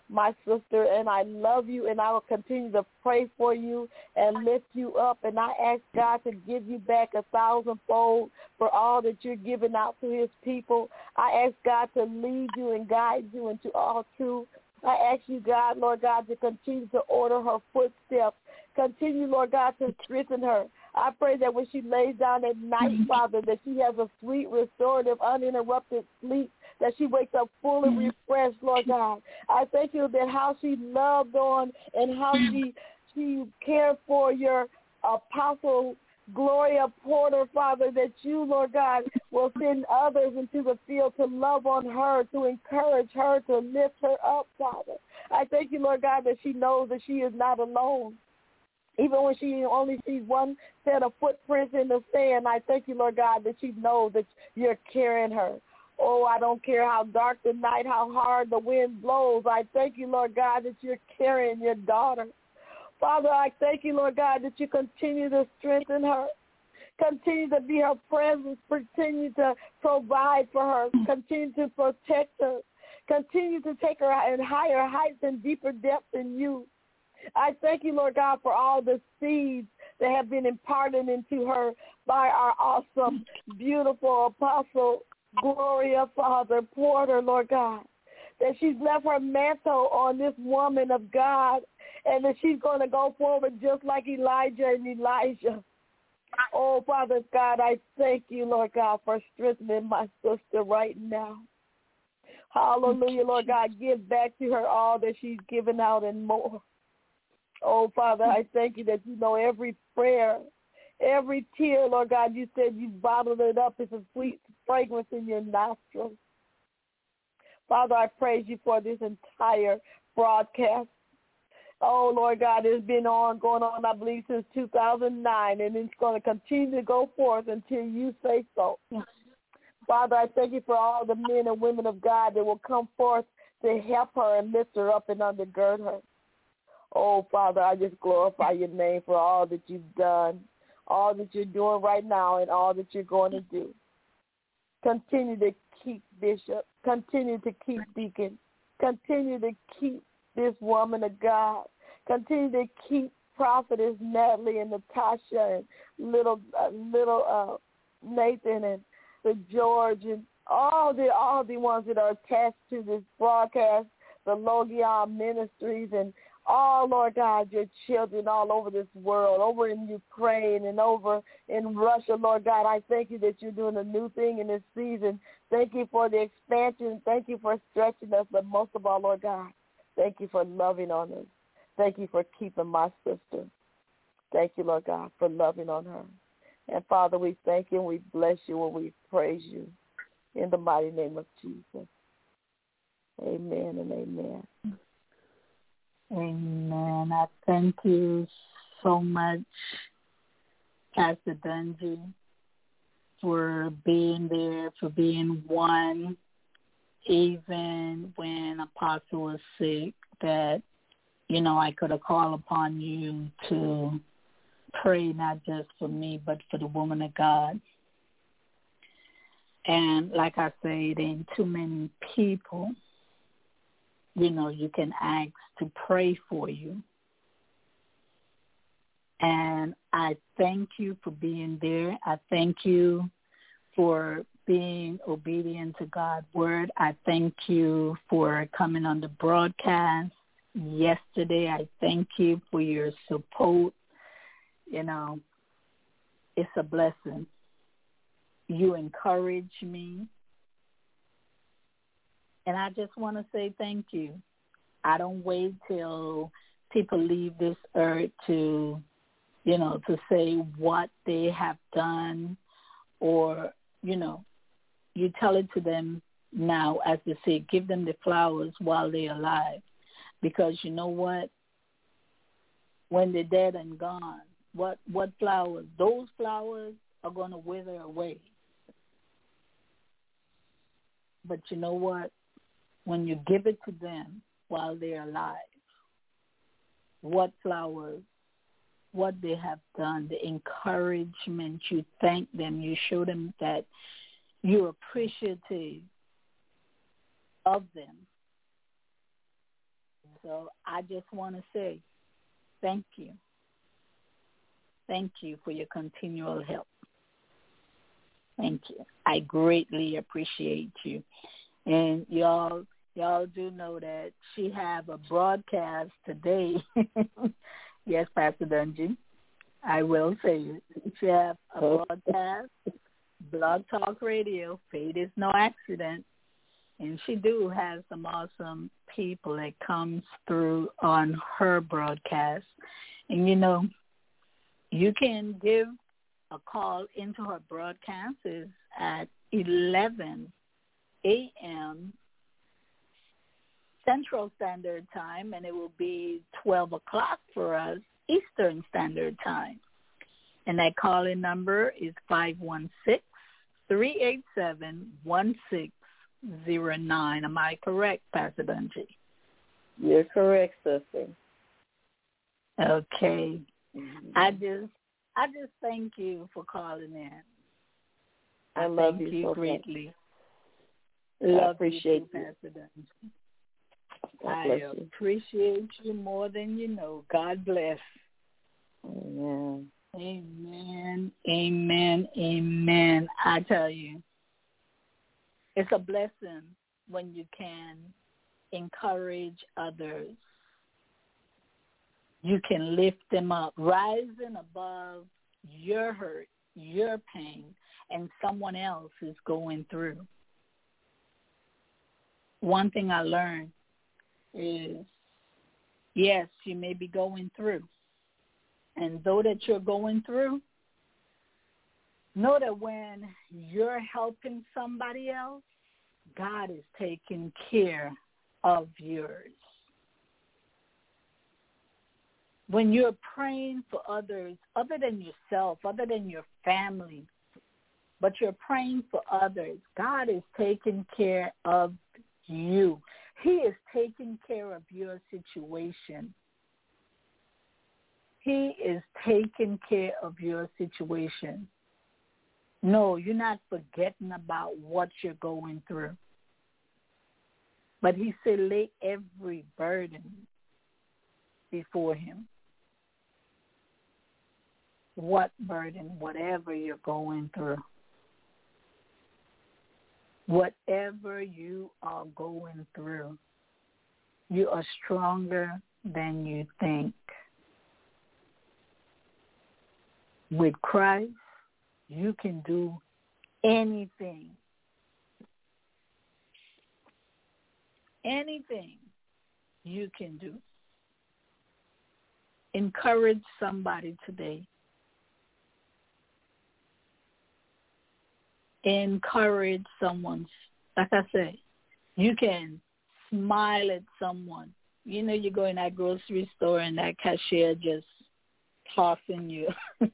my sister, and I love you, and I will continue to pray for you and lift you up. And I ask God to give you back 1,000-fold for all that you're giving out to his people. I ask God to lead you and guide you into all truth. I ask you, God, Lord God, to continue to order her footsteps. Continue, Lord God, to strengthen her. I pray that when she lays down at night, Father, that she has a sweet, restorative, uninterrupted sleep, that she wakes up full and refreshed, Lord God. I thank you that how she loved on and how she cared for your apostle Gloria Porter, Father, that you, Lord God, will send others into the field to love on her, to encourage her, to lift her up, Father. I thank you, Lord God, that she knows that she is not alone. Even when she only sees one set of footprints in the sand, I thank you, Lord God, that she knows that you're carrying her. Oh, I don't care how dark the night, how hard the wind blows. I thank you, Lord God, that you're carrying your daughter. Father, I thank you, Lord God, that you continue to strengthen her, continue to be her presence, continue to provide for her, continue to protect her, continue to take her in higher heights and deeper depths in you. I thank you, Lord God, for all the seeds that have been imparted into her by our awesome, beautiful apostle, Gloria, Father, Porter, Lord God, that she's left her mantle on this woman of God, and that she's going to go forward just like Elijah and Elijah. Oh, Father God, I thank you, Lord God, for strengthening my sister right now. Hallelujah, Lord God. Give back to her all that she's given out and more. Oh, Father, I thank you that you know every prayer, every tear, Lord God. You said you bottled it up as a sweet fragrance in your nostrils. Father, I praise you for this entire broadcast. Oh, Lord God, it's been going on, I believe, since 2009, and it's going to continue to go forth until you say so. Father, I thank you for all the men and women of God that will come forth to help her and lift her up and undergird her. Oh, Father, I just glorify your name for all that you've done, all that you're doing right now, and all that you're going to do. Continue to keep Bishop. Continue to keep Deacon. Continue to keep this woman of God. Continue to keep Prophetess Natalie and Natasha and little Nathan and the George and all the ones that are attached to this broadcast, the Logion Ministries, and all, Lord God, your children all over this world, over in Ukraine and over in Russia, Lord God. I thank you that you're doing a new thing in this season. Thank you for the expansion. Thank you for stretching us. But most of all, Lord God, thank you for loving on us. Thank you for keeping my sister. Thank you, Lord God, for loving on her. And, Father, we thank you and we bless you and we praise you in the mighty name of Jesus. Amen and amen. Amen. I thank you so much, Pastor Dungy, for being there, for being one, even when Apostle was sick, that, you know, I could have called upon you to pray not just for me, but for the woman of God. And like I said, ain't too many people, you know, you can ask to pray for you. And I thank you for being there. I thank you for being obedient to God's word. I thank you for coming on the broadcast yesterday. I thank you for your support. You know, it's a blessing. You encourage me. And I just want to say thank you. I don't wait till people leave this earth to, you know, to say what they have done, or, you know, you tell it to them now, as they say, give them the flowers while they're alive. Because you know what? When they're dead and gone, what flowers? Those flowers are going to wither away. But you know what? When you give it to them while they're alive, what flowers, what they have done, the encouragement, you thank them, you show them that you're appreciative of them. So I just want to say thank you. Thank you for your continual help. Thank you. I greatly appreciate you. And y'all do know that she have a broadcast today. Yes, Pastor Dungeon. I will say it. She have a broadcast, Blog Talk Radio. Faith is no accident. And she do have some awesome people that comes through on her broadcast. And, you know, you can give a call into her broadcast is at 11 a.m. Central Standard Time, and it will be 12 o'clock for us Eastern Standard Time. And that call-in number is 516-387-1609. Am I correct, Pastor Dungy? You're correct, sister. Okay. Mm-hmm. I just thank you for calling in. I love you so greatly. I appreciate you, Pastor Dungy. I appreciate you more than you know. God bless. Amen. Amen. Amen. Amen. I tell you, it's a blessing when you can encourage others. You can lift them up, rising above your hurt, your pain, and someone else is going through. One thing I learned is, yes, you may be going through. And though that you're going through, know that when you're helping somebody else, God is taking care of yours. When you're praying for others, other than yourself, other than your family, but you're praying for others, God is taking care of you. He is taking care of your situation. He is taking care of your situation. No, you're not forgetting about what you're going through. But he said, lay every burden before him. What burden? Whatever you're going through. Whatever you are going through, you are stronger than you think. With Christ, you can do anything. Anything you can do. Encourage somebody today. Encourage someone. Like I say, you can smile at someone. You know, you go in that grocery store and that cashier just tossing you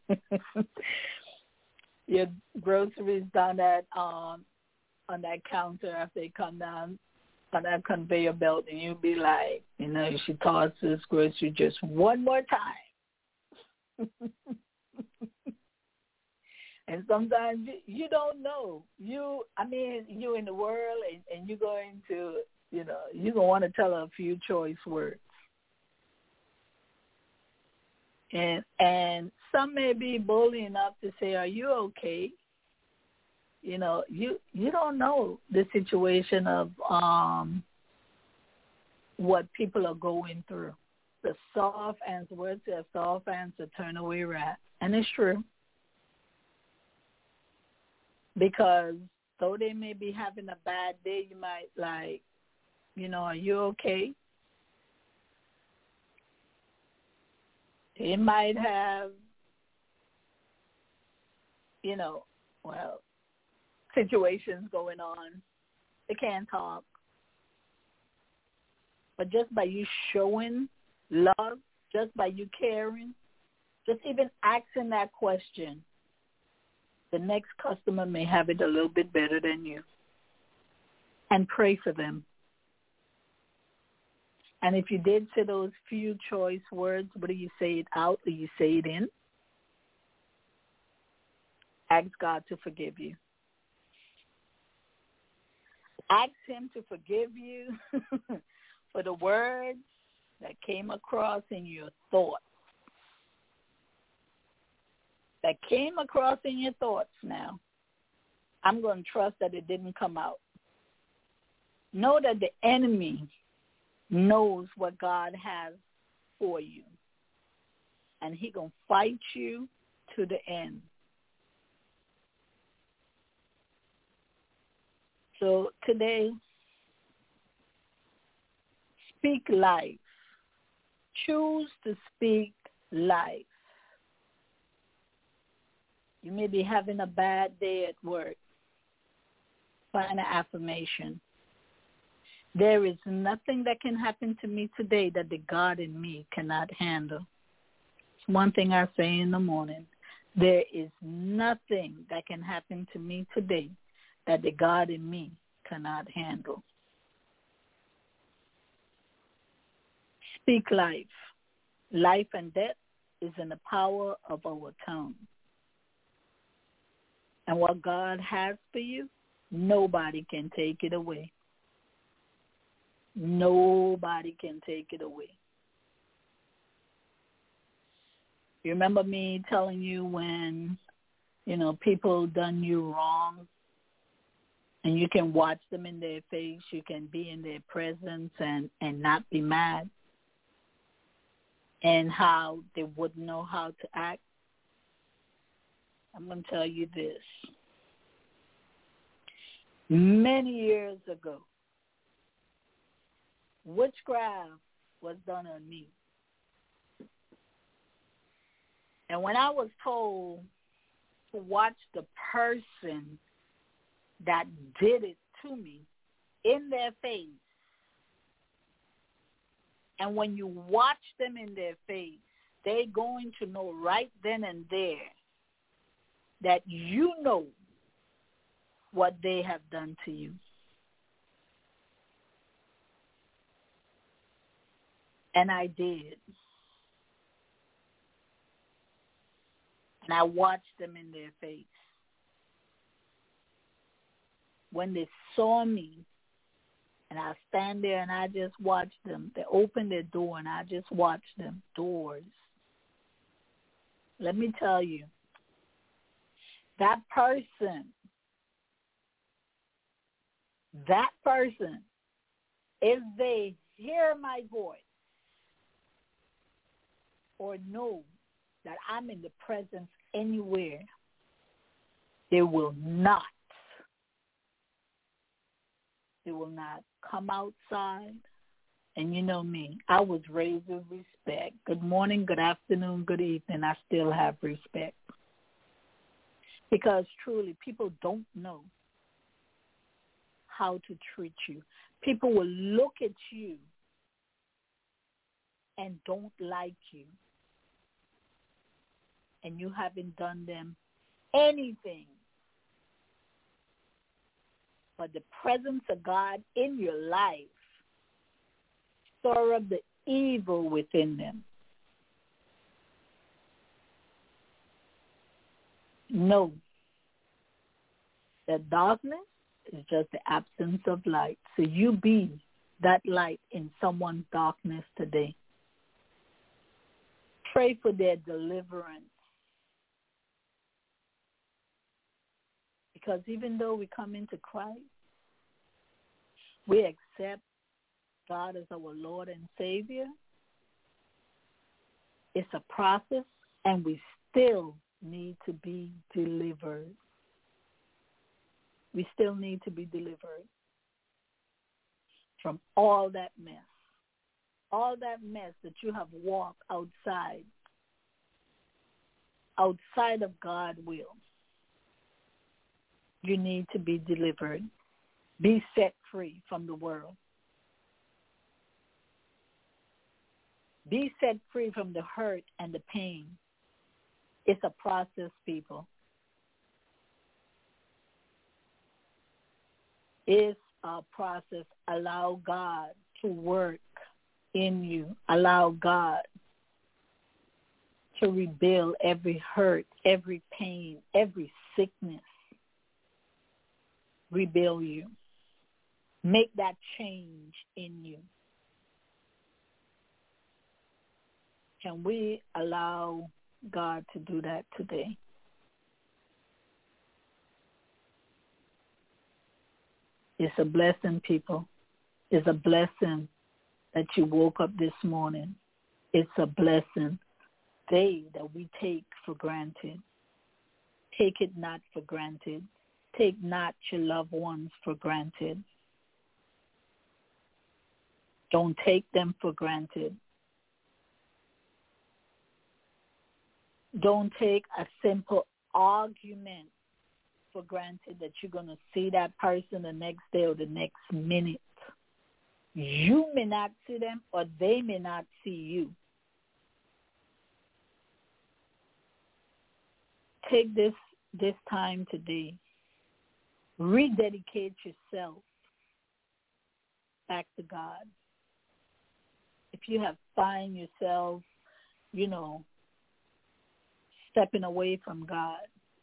your groceries down that on that counter after they come down on that conveyor belt, and you'll be like, you know, you should toss this grocery just one more time. And sometimes you don't know. You're in the world and you're going to, you're going to want to tell her a few choice words. And some may be bold enough to say, are you okay? You don't know the situation of what people are going through. The soft answer, words say a soft answer, turn away wrath. And it's true. Because though they may be having a bad day, you might like, are you okay? They might have, situations going on. They can't talk. But just by you showing love, just by you caring, just even asking that question, the next customer may have it a little bit better than you. And pray for them. And if you did say those few choice words, whether you say it out or you say it in, ask God to forgive you. Ask him to forgive you for the words that came across in your thoughts, now, I'm going to trust that it didn't come out. Know that the enemy knows what God has for you, and he going to fight you to the end. So today, speak life. Choose to speak life. You may be having a bad day at work. Find an affirmation. There is nothing that can happen to me today that the God in me cannot handle. It's one thing I say in the morning. There is nothing that can happen to me today that the God in me cannot handle. Speak life. Life and death is in the power of our tongue. And what God has for you, nobody can take it away. Nobody can take it away. You remember me telling you when, people done you wrong, and you can watch them in their face, you can be in their presence and not be mad, and how they wouldn't know how to act? I'm going to tell you this. Many years ago, witchcraft was done on me. And when I was told to watch the person that did it to me in their face, and when you watch them in their face, they're going to know right then and there that you know what they have done to you. And I did. And I watched them in their face. When they saw me, and I stand there and I just watch them, they open their door and I just watch them, doors. Let me tell you, that person, if they hear my voice or know that I'm in the presence anywhere, they will not come outside. And you know me, I was raised with respect. Good morning, good afternoon, good evening. I still have respect. Because truly, people don't know how to treat you. People will look at you and don't like you. And you haven't done them anything. But the presence of God in your life stir up the evil within them. Know that darkness is just the absence of light. So you be that light in someone's darkness today. Pray for their deliverance. Because even though we come into Christ, we accept God as our Lord and Savior. It's a process, and we still need to be delivered. We still need to be delivered from all that mess that you have walked outside of God's will. You need to be delivered. Be set free from the world. Be set free from the hurt and the pain. It's a process, people. It's a process. Allow God to work in you. Allow God to rebuild every hurt, every pain, every sickness. Rebuild you. Make that change in you. Can we allow God to do that today? It's a blessing, people. It's a blessing that you woke up this morning. It's a blessing. Day that we take for granted. Take it not for granted. Take not your loved ones for granted. Don't take them for granted. Don't take a simple argument for granted that you're going to see that person the next day or the next minute. You may not see them or they may not see you. Take this time today. Rededicate yourself back to God. If you have find yourself, stepping away from God,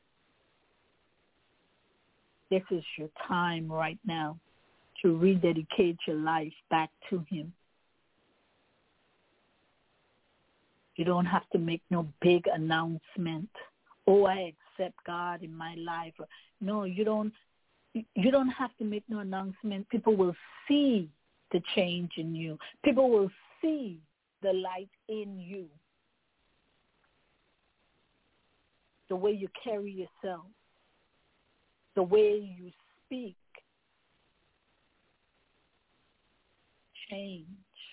this is your time right now to rededicate your life back to Him. You don't have to make no big announcement. Oh, I accept God in my life. No, you don't have to make no announcement. People will see the change in you. People will see the light in you. The way you carry yourself, the way you speak, change.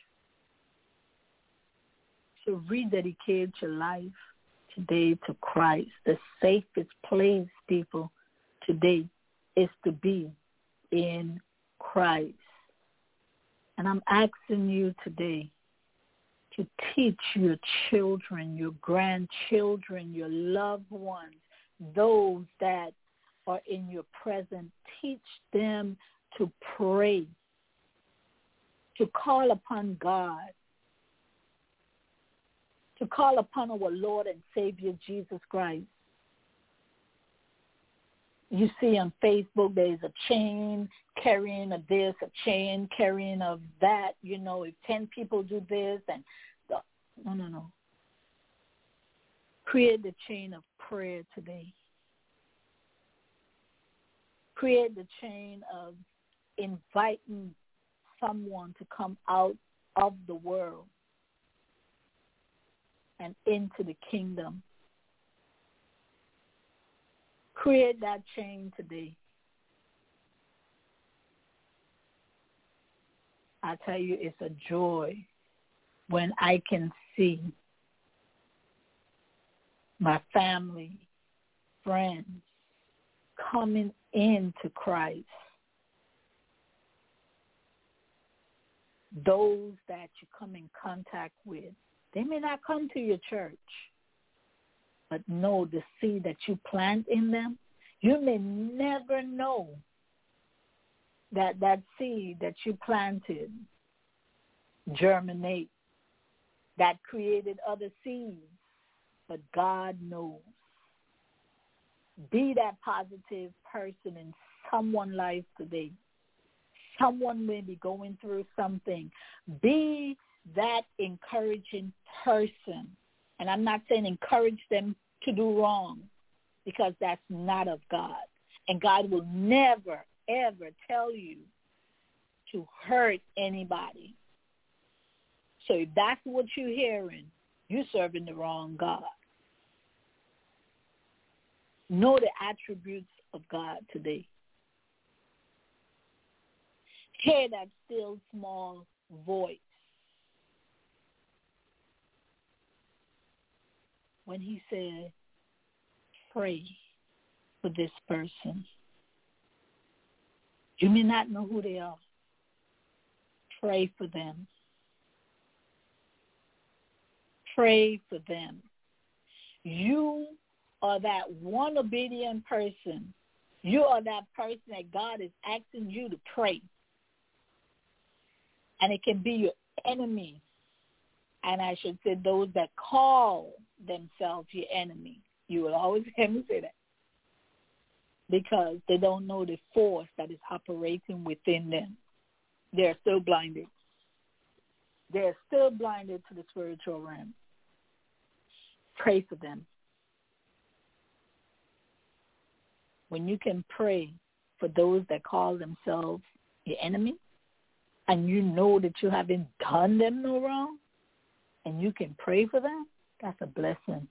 So rededicate your life today to Christ. The safest place, people, today is to be in Christ. And I'm asking you today to teach your children, your grandchildren, your loved ones, those that are in your present, teach them to pray, to call upon God, to call upon our Lord and Savior Jesus Christ. You see on Facebook there is a chain carrying of this, a chain carrying of that. If 10 people do this, and no. Create the chain of prayer today. Create the chain of inviting someone to come out of the world and into the kingdom. Create that chain today. I tell you, it's a joy when I can see my family, friends coming into Christ. Those that you come in contact with, they may not come to your church, but know the seed that you plant in them. You may never know that seed that you planted germinate, that created other seeds, but God knows. Be that positive person in someone's life today. Someone may be going through something. Be that encouraging person. And I'm not saying encourage them to do wrong, because that's not of God. And God will never, ever tell you to hurt anybody. So if that's what you're hearing, you're serving the wrong God. Know the attributes of God today. Hear that still small voice when He said, pray for this person. You may not know who they are. Pray for them. Pray for them. You are that one obedient person. You are that person that God is asking you to pray. And it can be your enemy. And I should say those that call themselves your enemy. You will always hear me say that. Because they don't know the force that is operating within them. They're still blinded. They're still blinded to the spiritual realm. Pray for them. When you can pray for those that call themselves your enemy, and you know that you haven't done them no wrong, and you can pray for them, that's a blessing.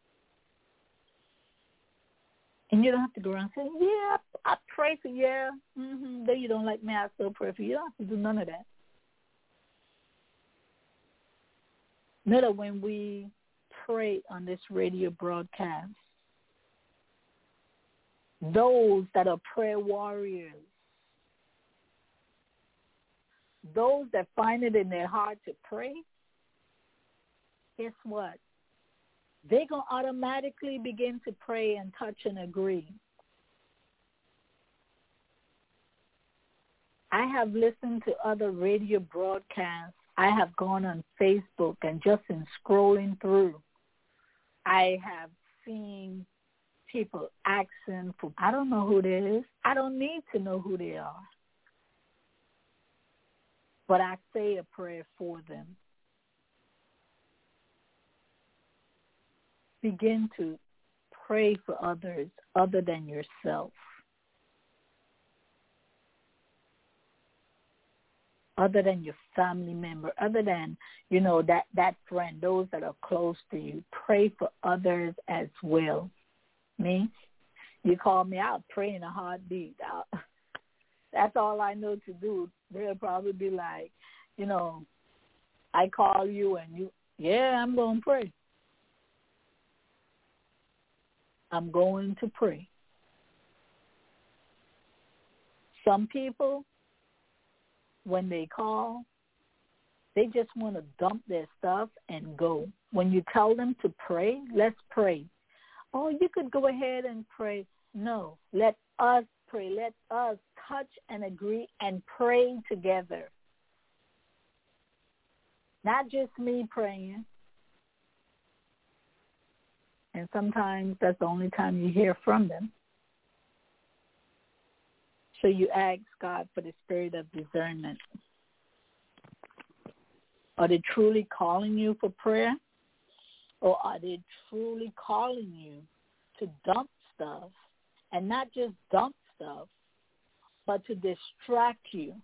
And you don't have to go around saying, yeah, I pray for you. Though you don't like me, I still pray for you. You don't have to do none of that. Know that when we pray on this radio broadcast, those that are prayer warriors, those that find it in their heart to pray, guess what? They're going to automatically begin to pray and touch and agree. I have listened to other radio broadcasts. I have gone on Facebook, and just in scrolling through, I have seen people asking for, I don't know who that is. I don't need to know who they are. But I say a prayer for them. Begin to pray for others other than yourself. Other than your family member, other than, that friend, those that are close to you. Pray for others as well. Me, you call me out, pray in a heartbeat. That's all I know to do. They'll probably be like, I call you and you, yeah, I'm going to pray. I'm going to pray. Some people, when they call, they just want to dump their stuff and go. When you tell them to pray, let's pray. Oh, you could go ahead and pray. No, let us pray. Let us touch and agree and pray together. Not just me praying. And sometimes that's the only time you hear from them. So you ask God for the spirit of discernment. Are they truly calling you for prayer? Or are they truly calling you to dump stuff? And not just dump stuff, but to distract you.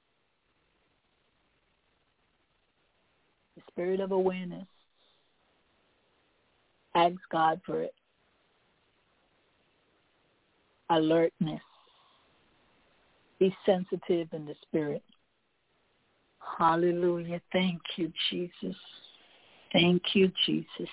The spirit of awareness. Ask God for it. Alertness. Be sensitive in the spirit. Hallelujah. Thank you, Jesus. Thank you, Jesus.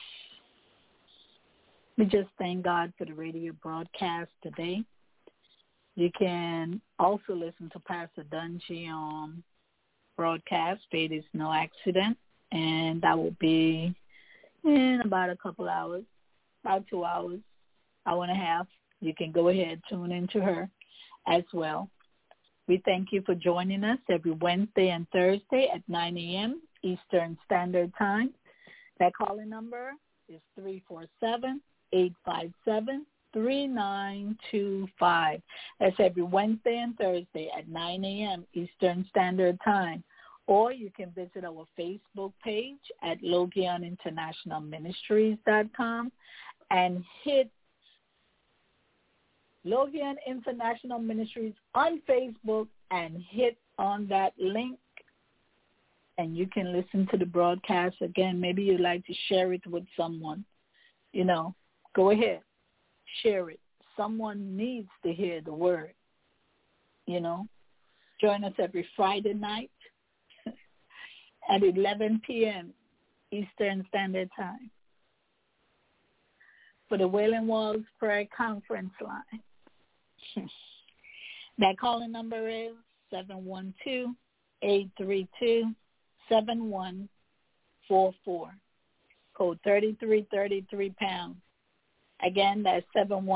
We just thank God for the radio broadcast today. You can also listen to Pastor Dungy on broadcast, Faith is No Accident, and that will be in about a couple hours, about 2 hours, hour and a half. You can go ahead, tune into her as well. We thank you for joining us every Wednesday and Thursday at 9 a.m. Eastern Standard Time. That calling number is 347-857-3925. That's every Wednesday and Thursday at 9 a.m. Eastern Standard Time. Or you can visit our Facebook page at LogianInternationalMinistries.com and hit Logian International Ministries on Facebook and hit on that link, and you can listen to the broadcast again. Maybe you'd like to share it with someone. Go ahead, share it. Someone needs to hear the word. Join us every Friday night at 11 p.m. Eastern Standard Time for the Wailing Walls Prayer Conference line. That calling number is 712-832-7144. Code 3333#. Again, that's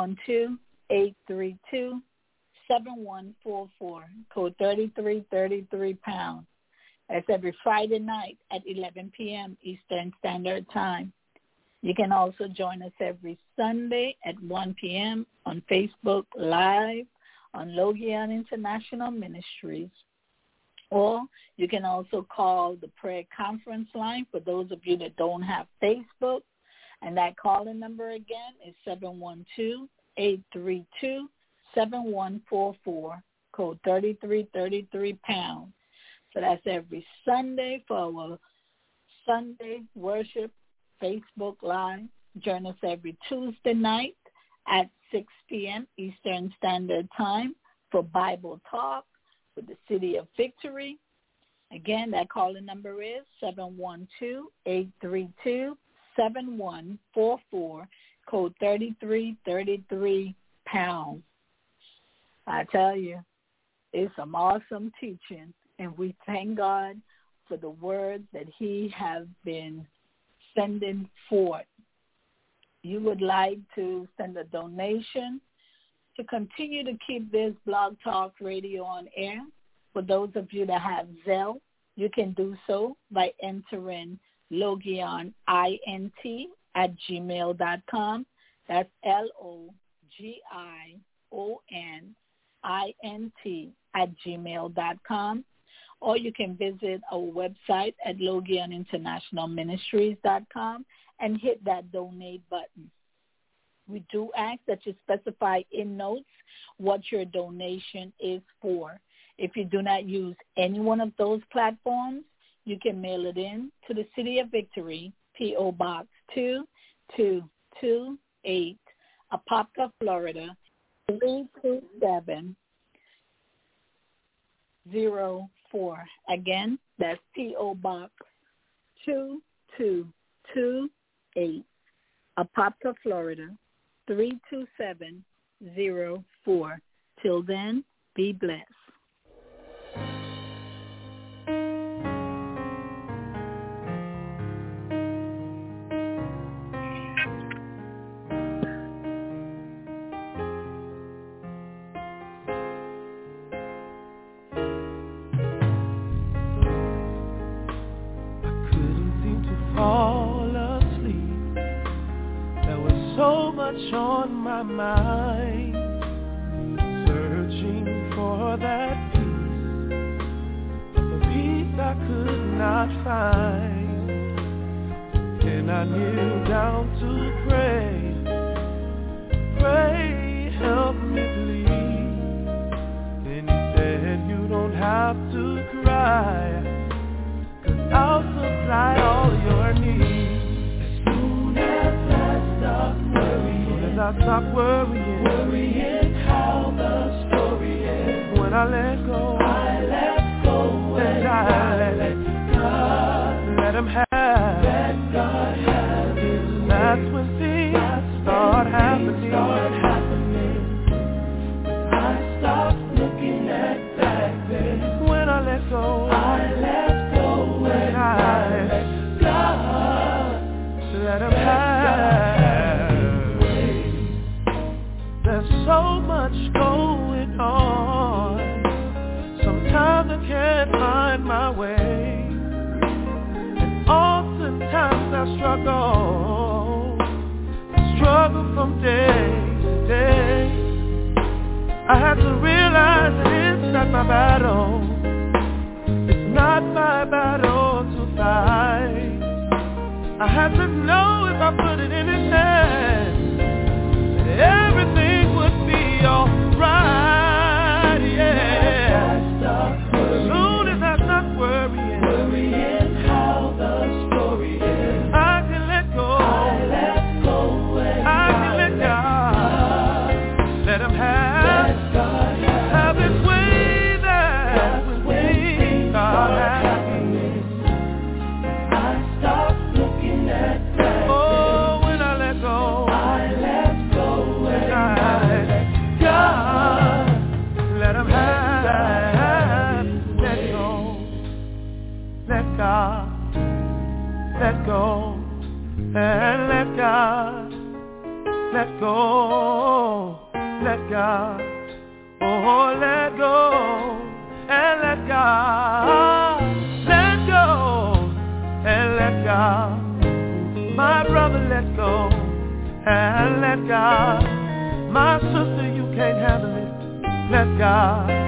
712-832-7144. Code 3333#. That's every Friday night at 11 p.m. Eastern Standard Time. You can also join us every Sunday at 1 p.m. on Facebook Live on Logian International Ministries. Or you can also call the prayer conference line for those of you that don't have Facebook, And that calling number again is 712-832-7144, code 3333#. So that's every Sunday for our Sunday worship Facebook Live. Join us every Tuesday night at 6 p.m. Eastern Standard Time for Bible Talk with the City of Victory. Again, that calling number is 712-832-7144, code 3333#. I tell you, it's some awesome teaching, and we thank God for the word that he has been sending forth. You would like to send a donation to continue to keep this Blog Talk Radio on air. For those of you that have Zelle, you can do so by entering LogionInt@gmail.com. That's LogionInt@gmail.com. Or you can visit our website at LogionInternationalMinistries.com and hit that donate button. We do ask that you specify in notes what your donation is for. If you do not use any one of those platforms, you can mail it in to the City of Victory, P.O. Box 2228, Apopka, Florida, 32704. Again, that's P.O. Box 2228, Apopka, Florida, 32704. Till then, be blessed. On my mind, searching for that peace, the peace I could not find. Then I kneel down to pray, help me please. Then he said, you don't have to cry, 'cause I'll supply all your needs. I stop worrying how the story ends. When I let go, and I let God, let him have, let God have it. That's when things start happening. I stop looking at back then. When I let go, and I let God, let him have. There's so much going on. Sometimes I can't find my way, and oftentimes I struggle from day to day. I have to realize that it's not my battle. It's not my battle to fight. I have to know if I put it in his hands, everything would be alright, yeah. As soon as I stop worrying how the story is, I can let go, I can let God, let him have his way. That when things start happening, I stop looking at that. Oh, when I let go, God, let him have, let go, let God, let go, and let God, let go, let God, oh, let go, and let God, let go, and let God, my brother, let go, and let God. My sister, you can't handle it. Let God.